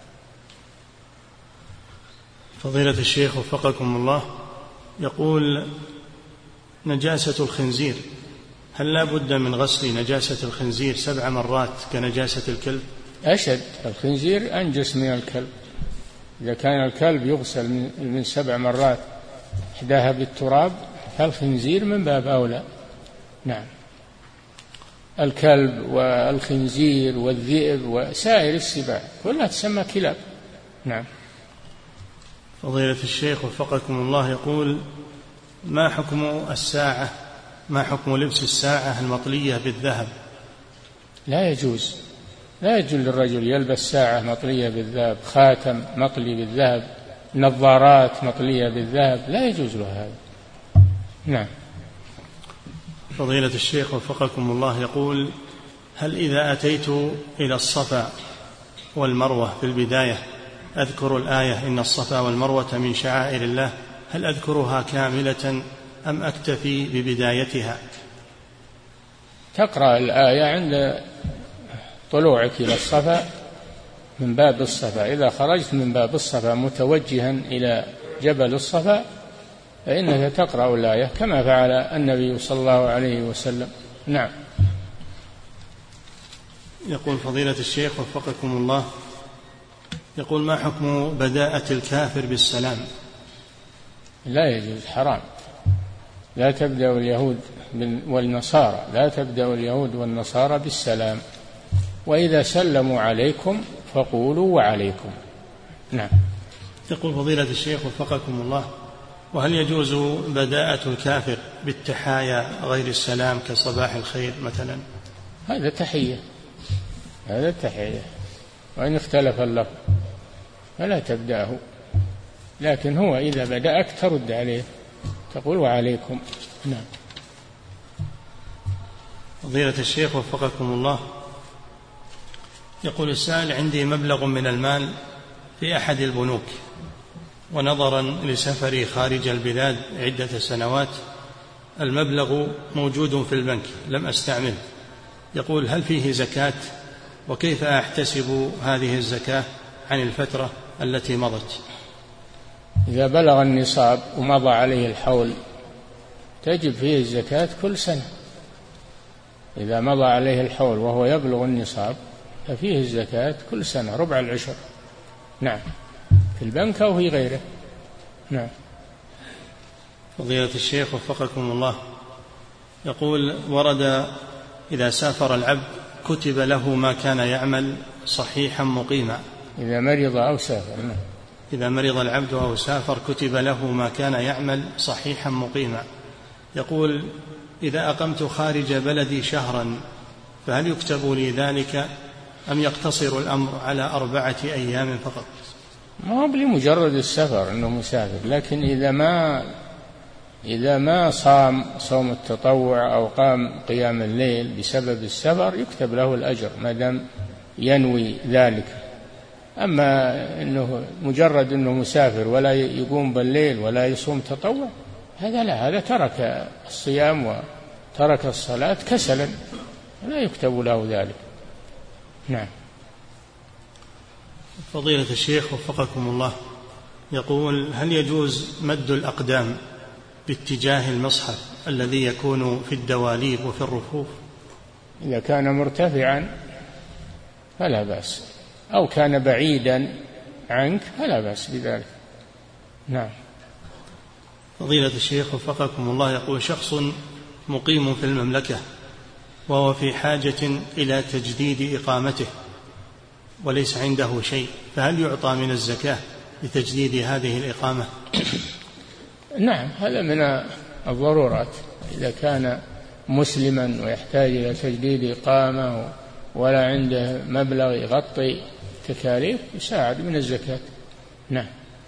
فضيلة الشيخ وفقكم الله، يقول نجاسة الخنزير هل لا بد من غسل نجاسة الخنزير سبع مرات كنجاسة الكلب؟ أشد، الخنزير أنجس من الكلب. إذا كان الكلب يغسل من سبع مرات إحداها بالتراب فالخنزير من باب أولى. نعم. الكلب والخنزير والذئب وسائر السباع كلها تسمى كلاب. نعم. فضيلة الشيخ وفقكم الله، يقول ما حكم الساعة ما حكم لبس الساعة المطلية بالذهب؟ لا يجوز لا يجوز للرجل يلبس ساعة مطلية بالذهب، خاتم مطلي بالذهب، نظارات مطلية بالذهب، لا يجوز له هذا. نعم. فضيلة الشيخ وفقكم الله، يقول هل إذا أتيت إلى الصفا والمروة في البداية أذكر الآية إن الصفا والمروة من شعائر الله، هل أذكرها كاملة أم أكتفي ببدايتها؟ تقرأ الآية عند طلوعك إلى الصفا من باب الصفا. إذا خرجت من باب الصفا متوجها إلى جبل الصفا فإنك تقرأ الآية كما فعل النبي صلى الله عليه وسلم. نعم. يقول فضيلة الشيخ وفقكم الله، يقول ما حكم بداءة الكافر بالسلام؟ لا يجوز، حرام. لا تبدأ اليهود والنصارى لا تبدأ اليهود والنصارى بالسلام، وإذا سلموا عليكم فقولوا وعليكم. نعم. يقول فضيلة الشيخ وفقكم الله، وهل يجوز بداءة الكافر بالتحايا غير السلام كصباح الخير مثلا؟ هذا تحية هذا تحية وإن اختلف اللفظ فلا تبدأه، لكن هو إذا بدأك ترد عليه تقول وعليكم. نعم. فضيلة الشيخ وفقكم الله، يقول السائل عندي مبلغ من المال في أحد البنوك، ونظرا لسفري خارج البلاد عدة سنوات المبلغ موجود في البنك لم أستعمله، يقول هل فيه زكاة؟ وكيف أحتسب هذه الزكاة عن الفترة التي مضت؟ إذا بلغ النصاب ومضى عليه الحول تجب فيه الزكاة كل سنة. إذا مضى عليه الحول وهو يبلغ النصاب ففيه الزكاة كل سنة ربع العشر. نعم، في البنك أو في غيره. نعم. فضيلة الشيخ وفقكم الله، يقول ورد إذا سافر العبد كتب له ما كان يعمل صحيحا مقيما. إذا مرض أو سافر. نعم. إذا مرض العبد أو سافر كتب له ما كان يعمل صحيحا مقيما. يقول إذا أقمت خارج بلدي شهرا فهل يكتب لي ذلك أم يقتصر الأمر على أربعة أيام فقط؟ ما هو لمجرد السفر أنه مسافر، لكن إذا ما إذا ما صام صوم التطوع أو قام قيام الليل بسبب السفر يكتب له الأجر ما دام ينوي ذلك. أما أنه مجرد أنه مسافر ولا يقوم بالليل ولا يصوم تطوع هذا لا، هذا ترك الصيام وترك الصلاة كسلا، لا يكتب له ذلك. نعم. فضيلة الشيخ وفقكم الله، يقول هل يجوز مد الأقدام باتجاه المصحف الذي يكون في الدواليب وفي الرفوف؟ إذا كان مرتفعا فلا بأس، أو كان بعيدا عنك فلا بأس بذلك. نعم. فضيلة الشيخ وفقكم الله، يقول شخص مقيم في المملكة وهو في حاجة إلى تجديد إقامته وليس عنده شيء، فهل يعطى من الزكاة لتجديد هذه الإقامة؟ نعم، هذا من الضرورات. إذا كان مسلما ويحتاج إلى تجديد إقامة ولا عنده مبلغ يغطي تكاليف يساعد من الزكاة. نعم.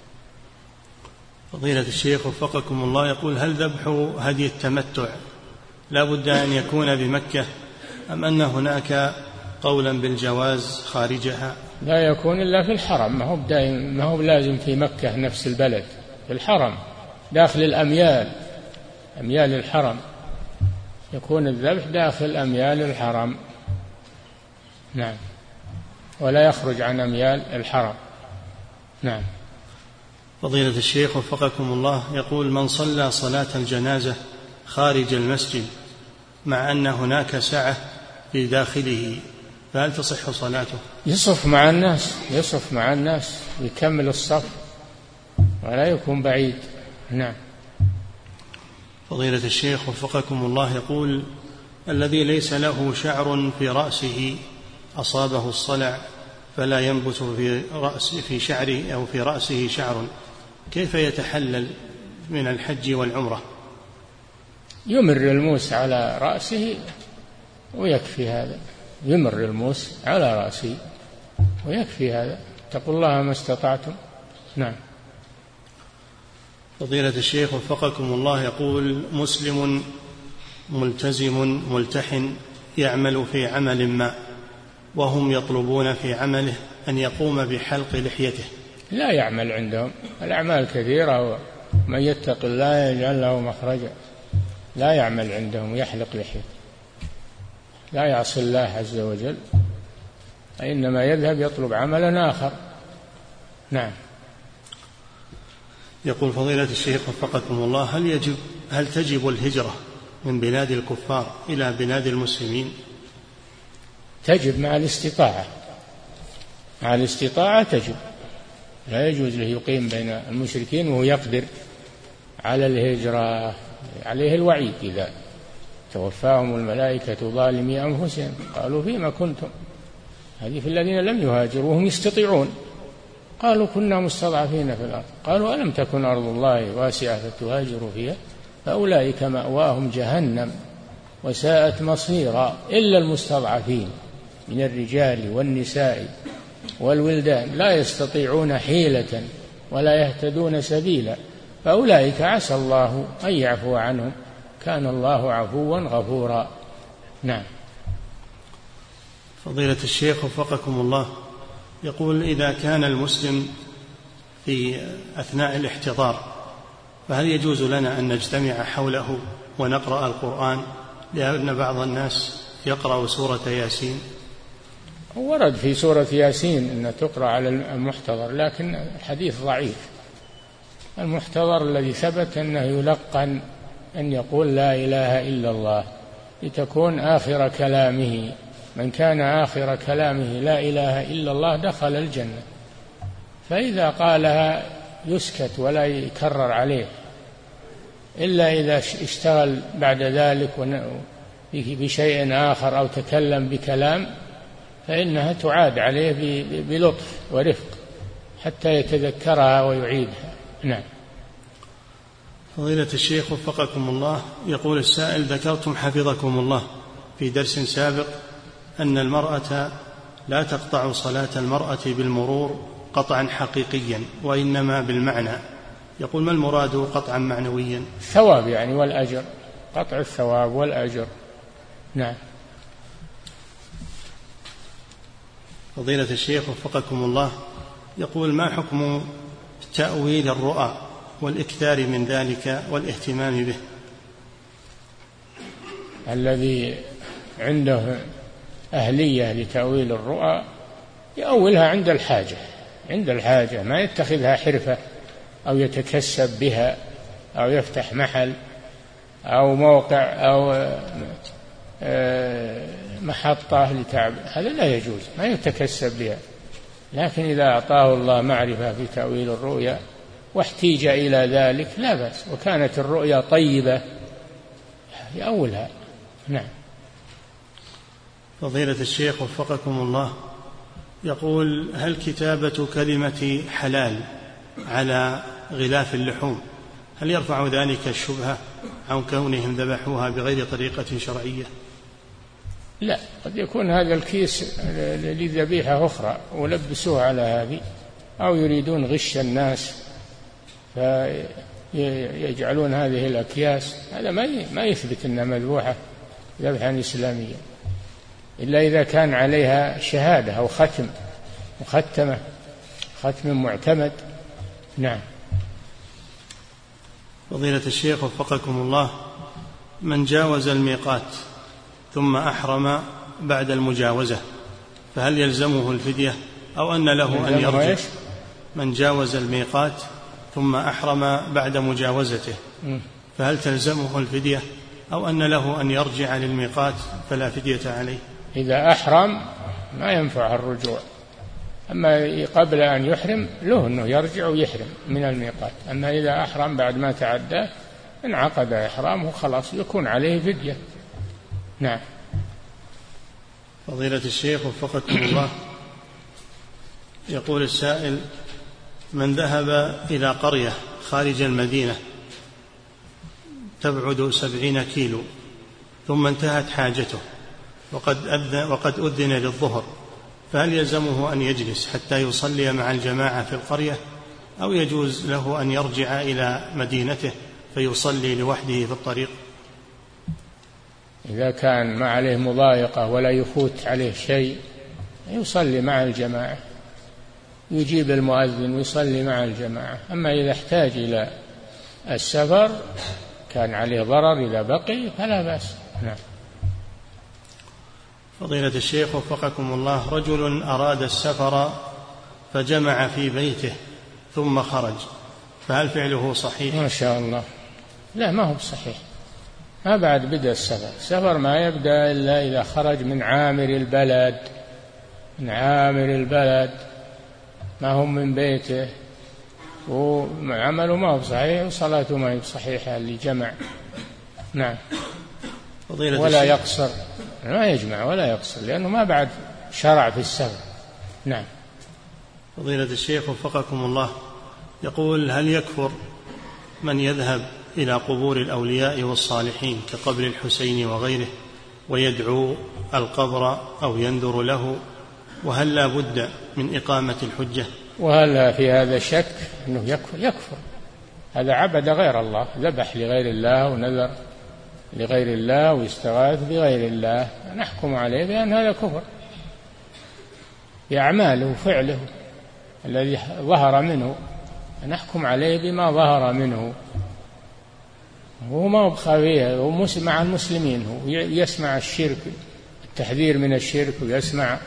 فضيلة الشيخ وفقكم الله، يقول هل ذبح هدي التمتع لا بد أن يكون بمكة أم أن هناك قولا بالجواز خارجها؟ لا يكون إلا في الحرم، ما هو دائم، ما هو لازم في مكة نفس البلد، في الحرم داخل الأميال أميال الحرم يكون الذبح داخل أميال الحرم. نعم، ولا يخرج عن أميال الحرم. نعم. فضيلة الشيخ وفقكم الله، يقول من صلى صلاة الجنازة خارج المسجد مع أن هناك سعة في داخله فهل تصح صلاته؟ يصف مع الناس يصف مع الناس يكمل الصف ولا يكون بعيد. نعم. فضيلة الشيخ وفقكم الله، يقول الذي ليس له شعر في رأسه أصابه الصلع فلا ينبت في رأس في شعره أو في رأسه شعر، كيف يتحلل من الحج والعمرة؟ يمر الموس على رأسه ويكفي هذا، يمر الموس على رأسه ويكفي هذا، اتقوا الله ما استطعتم. نعم. فضيلة الشيخ وفقكم الله، يقول مسلم ملتزم ملتحن يعمل في عمل ما وهم يطلبون في عمله أن يقوم بحلق لحيته. لا يعمل عندهم، الأعمال كثيرة من يتق الله يجعل له مخرجا. لا يعمل عندهم يحلق لحيته، لا يعصي الله عز وجل، إنما يذهب يطلب عملا آخر. نعم. يقول فضيلة الشيخ وفقكم الله، هل يجب هل تجب الهجرة من بلاد الكفار إلى بلاد المسلمين؟ تجب مع الاستطاعة، مع الاستطاعة تجب. لا يجوز له يقيم بين المشركين وهو يقدر على الهجرة، عليه الوعيد إذا توفاهم الملائكة ظالمي أنفسهم قالوا فيما كنتم. هذه في الذين لم يهاجروا وهم يستطيعون. قالوا كنا مستضعفين في الأرض، قالوا ألم تكن أرض الله واسعة فتهاجروا فيها، فأولئك مأواهم جهنم وساءت مصيرا إلا المستضعفين من الرجال والنساء والولدان لا يستطيعون حيلة ولا يهتدون سبيلا، فأولئك عسى الله أن يعفو عنهم، كان الله عفوا غفورا. نعم. فضيلة الشيخ وفقكم الله، يقول إذا كان المسلم في أثناء الاحتضار فهل يجوز لنا أن نجتمع حوله ونقرأ القرآن، لأن بعض الناس يقرأ سورة ياسين؟ ورد في سورة ياسين أن تقرأ على المحتضر، لكن الحديث ضعيف. المحتضر الذي ثبت أنه يلقن أن يقول لا إله إلا الله لتكون آخر كلامه، من كان آخر كلامه لا إله إلا الله دخل الجنة. فإذا قالها يسكت ولا يكرر عليه، إلا إذا اشتغل بعد ذلك بشيء آخر أو تكلم بكلام فإنها تعاد عليه بلطف ورفق حتى يتذكرها ويعيدها. نعم. فضيلة الشيخ وفقكم الله، يقول السائل ذكرتم حفظكم الله في درس سابق أن المرأة لا تقطع صلاة المرأة بالمرور قطعا حقيقيا وإنما بالمعنى، يقول ما المراد قطعا معنويا؟ الثواب يعني والأجر، قطع الثواب والأجر. نعم. فضيلة الشيخ وفقكم الله، يقول ما حكم تأويل الرؤى والإكثار من ذلك والاهتمام به؟ الذي عنده أهلية لتأويل الرؤى يأولها عند الحاجة، عند الحاجة، ما يتخذها حرفة أو يتكسب بها أو يفتح محل أو موقع أو محطة لتعب، هذا لا يجوز، ما يتكسب بها. لكن إذا أعطاه الله معرفة في تأويل الرؤيا واحتيج إلى ذلك لا بأس، وكانت الرؤيا طيبة يأولها. نعم. فضيلة الشيخ وفقكم الله، يقول هل كتابة كلمة حلال على غلاف اللحوم هل يرفع ذلك الشبهة عن كونهم ذبحوها بغير طريقة شرعية؟ لا، قد يكون هذا الكيس لذبيحة أخرى ولبسوه على هذه، أو يريدون غش الناس فيجعلون هذه الأكياس، هذا ما يثبت أنها مذبوحة ذبحا إسلاميا، إلا إذا كان عليها شهادة أو ختم مختمة، ختم معتمد. نعم. فضيلة الشيخ وفقكم الله، من جاوز الميقات ثم أحرم بعد المجاوزة فهل يلزمه الفدية أو أن له أن يرجع؟ من جاوز الميقات ثم أحرم بعد مجاوزته فهل تلزمه الفدية أو أن له أن يرجع للميقات فلا فدية عليه؟ إذا أحرم ما ينفع الرجوع، أما قبل أن يحرم له أنه يرجع ويحرم من الميقات، أما إذا أحرم بعد ما تعدى انعقد إحرامه خلاص يكون عليه فدية. نعم. فضيلة الشيخ وفقكم الله، يقول السائل من ذهب إلى قرية خارج المدينة تبعد سبعين كيلو ثم انتهت حاجته وقد أذن, وقد أذن للظهر، فهل يلزمه أن يجلس حتى يصلي مع الجماعة في القرية أو يجوز له أن يرجع إلى مدينته فيصلي لوحده في الطريق؟ إذا كان ما عليه مضايقة ولا يفوت عليه شيء يصلي مع الجماعة، يجيب المؤذن ويصلي مع الجماعة. أما إذا احتاج إلى السفر كان عليه ضرر إذا بقي فلا بأس. نعم. فضيلة الشيخ وفقكم الله، رجل أراد السفر فجمع في بيته ثم خرج، فهل فعله صحيح؟ ما شاء الله. لا، ما هو بصحيح، ما بعد بدأ السفر. السفر ما يبدأ إلا إذا خرج من عامر البلد، من عامر البلد، ما هم من بيته، وعمله ما هو بصحيح وصلاته ما هي بصحيحة اللي جمع. نعم. ولا يقصر، ما يجمع ولا يقصر لأنه ما بعد شرع في السفر. نعم. فضيلة الشيخ وفقكم الله، يقول: هل يكفر من يذهب إلى قبور الأولياء والصالحين كقبر الحسين وغيره ويدعو القبر أو ينذر له، وهل لا بد من إقامة الحجة؟ وهل في هذا شك أنه يكفر؟ يكفر، هذا عبد غير الله، ذبح لغير الله ونذر لغير الله ويستغاث بغير الله، نحكم عليه بأن هذا كفر بأعماله وفعله الذي ظهر منه، نحكم عليه بما ظهر منه، هو ما هو بخافيه، هو مع المسلمين، هو يسمع الشرك، التحذير من الشرك، ويسمع،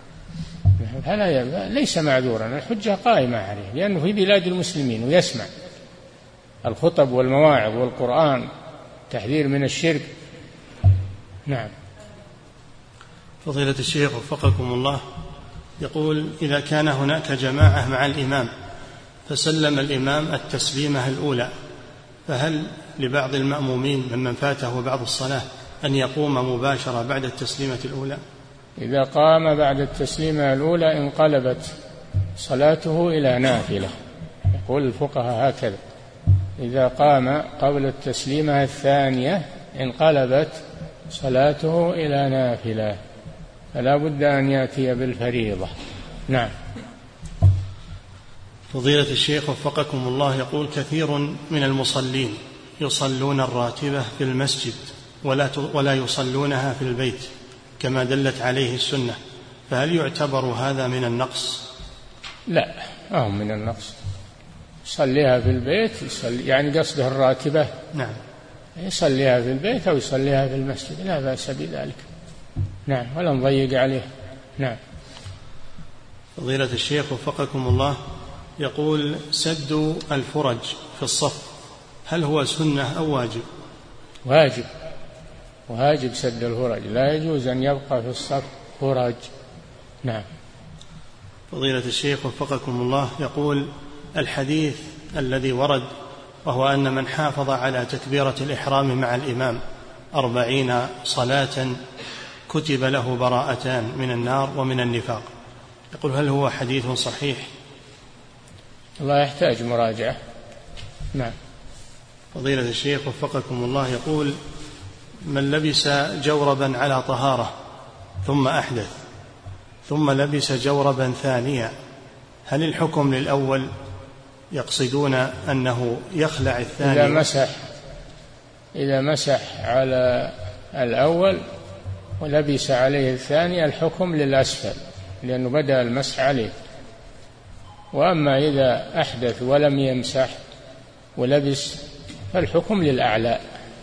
هذا ليس معذورا، الحجة قائمة عليه لأنه في بلاد المسلمين ويسمع الخطب والمواعظ والقرآن، تحذير من الشرك. نعم. فضيلة الشيخ وفقكم الله، يقول: إذا كان هناك جماعة مع الإمام فسلم الإمام التسليمة الأولى، فهل لبعض المأمومين ممن فاته بعض الصلاة أن يقوم مباشرة بعد التسليمة الأولى؟ إذا قام بعد التسليمة الأولى انقلبت صلاته إلى نافلة، يقول الفقهاء هكذا: إذا قام قبل التسليمة الثانية انقلبت صلاته إلى نافلة، فلا بد أن يأتي بالفريضة. نعم. فضيلة الشيخ وفقكم الله، يقول: كثير من المصلين يصلون الراتبة في المسجد ولا ولا يصلونها في البيت كما دلت عليه السنة، فهل يعتبر هذا من النقص؟ لا، ما هو من النقص، يصليها في البيت، يصلي يعني قصده الراتبة. نعم. يصليها في البيت أو يصليها في المسجد، لا بأس بذلك. نعم، ولا نضيق عليه. نعم. فضيلة الشيخ وفقكم الله، يقول: سد الفرج في الصف هل هو سنة أو واجب؟ واجب، واجب سد الفرج، لا يجوز أن يبقى في الصف فرج. نعم. فضيلة الشيخ وفقكم الله، يقول: الحديث الذي ورد وهو أن من حافظ على تكبيرة الإحرام مع الإمام أربعين صلاة كتب له براءتان من النار ومن النفاق، يقول: هل هو حديث صحيح؟ الله يحتاج مراجعة. نعم. فضيلة الشيخ وفقكم الله، يقول: من لبس جوربا على طهارة ثم أحدث ثم لبس جوربا ثانيا، هل الحكم للأول؟ يقصدون أنه يخلع الثاني. إذا مسح إذا مسح على الأول ولبس عليه الثاني الحكم للأسفل لأنه بدأ المسح عليه، وأما إذا أحدث ولم يمسح ولبس فالحكم للأعلى.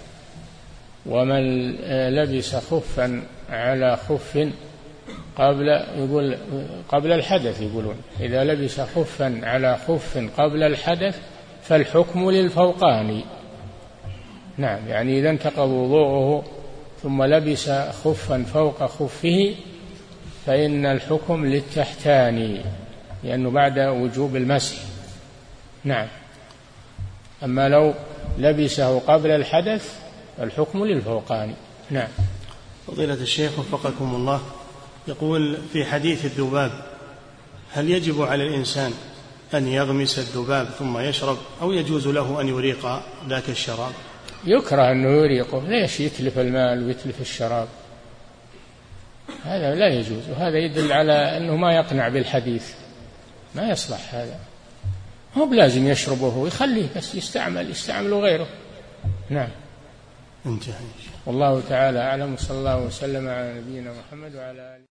ومن لبس خفا على خف قبل يقول قبل الحدث، يقولون إذا لبس خفا على خف قبل الحدث فالحكم للفوقاني. نعم، يعني إذا انتقض وضوءه ثم لبس خفا فوق خفه فإن الحكم للتحتاني لأنه بعد وجوب المسح. نعم. أما لو لبسه قبل الحدث فالحكم للفوقاني. نعم. فضيلة الشيخ وفقكم الله، يقول: في حديث الذباب هل يجب على الإنسان أن يغمس الذباب ثم يشرب أو يجوز له أن يريق ذاك الشراب؟ يكره أنه يريقه، ليش يتلف المال ويتلف الشراب؟ هذا لا يجوز، وهذا يدل على أنه ما يقنع بالحديث، ما يصلح هذا، هو بلازم يشربه ويخليه بس يستعمل يستعمله غيره. نعم. انتهى. والله تعالى أعلم، صلى الله وسلم على نبينا محمد وعلى آله.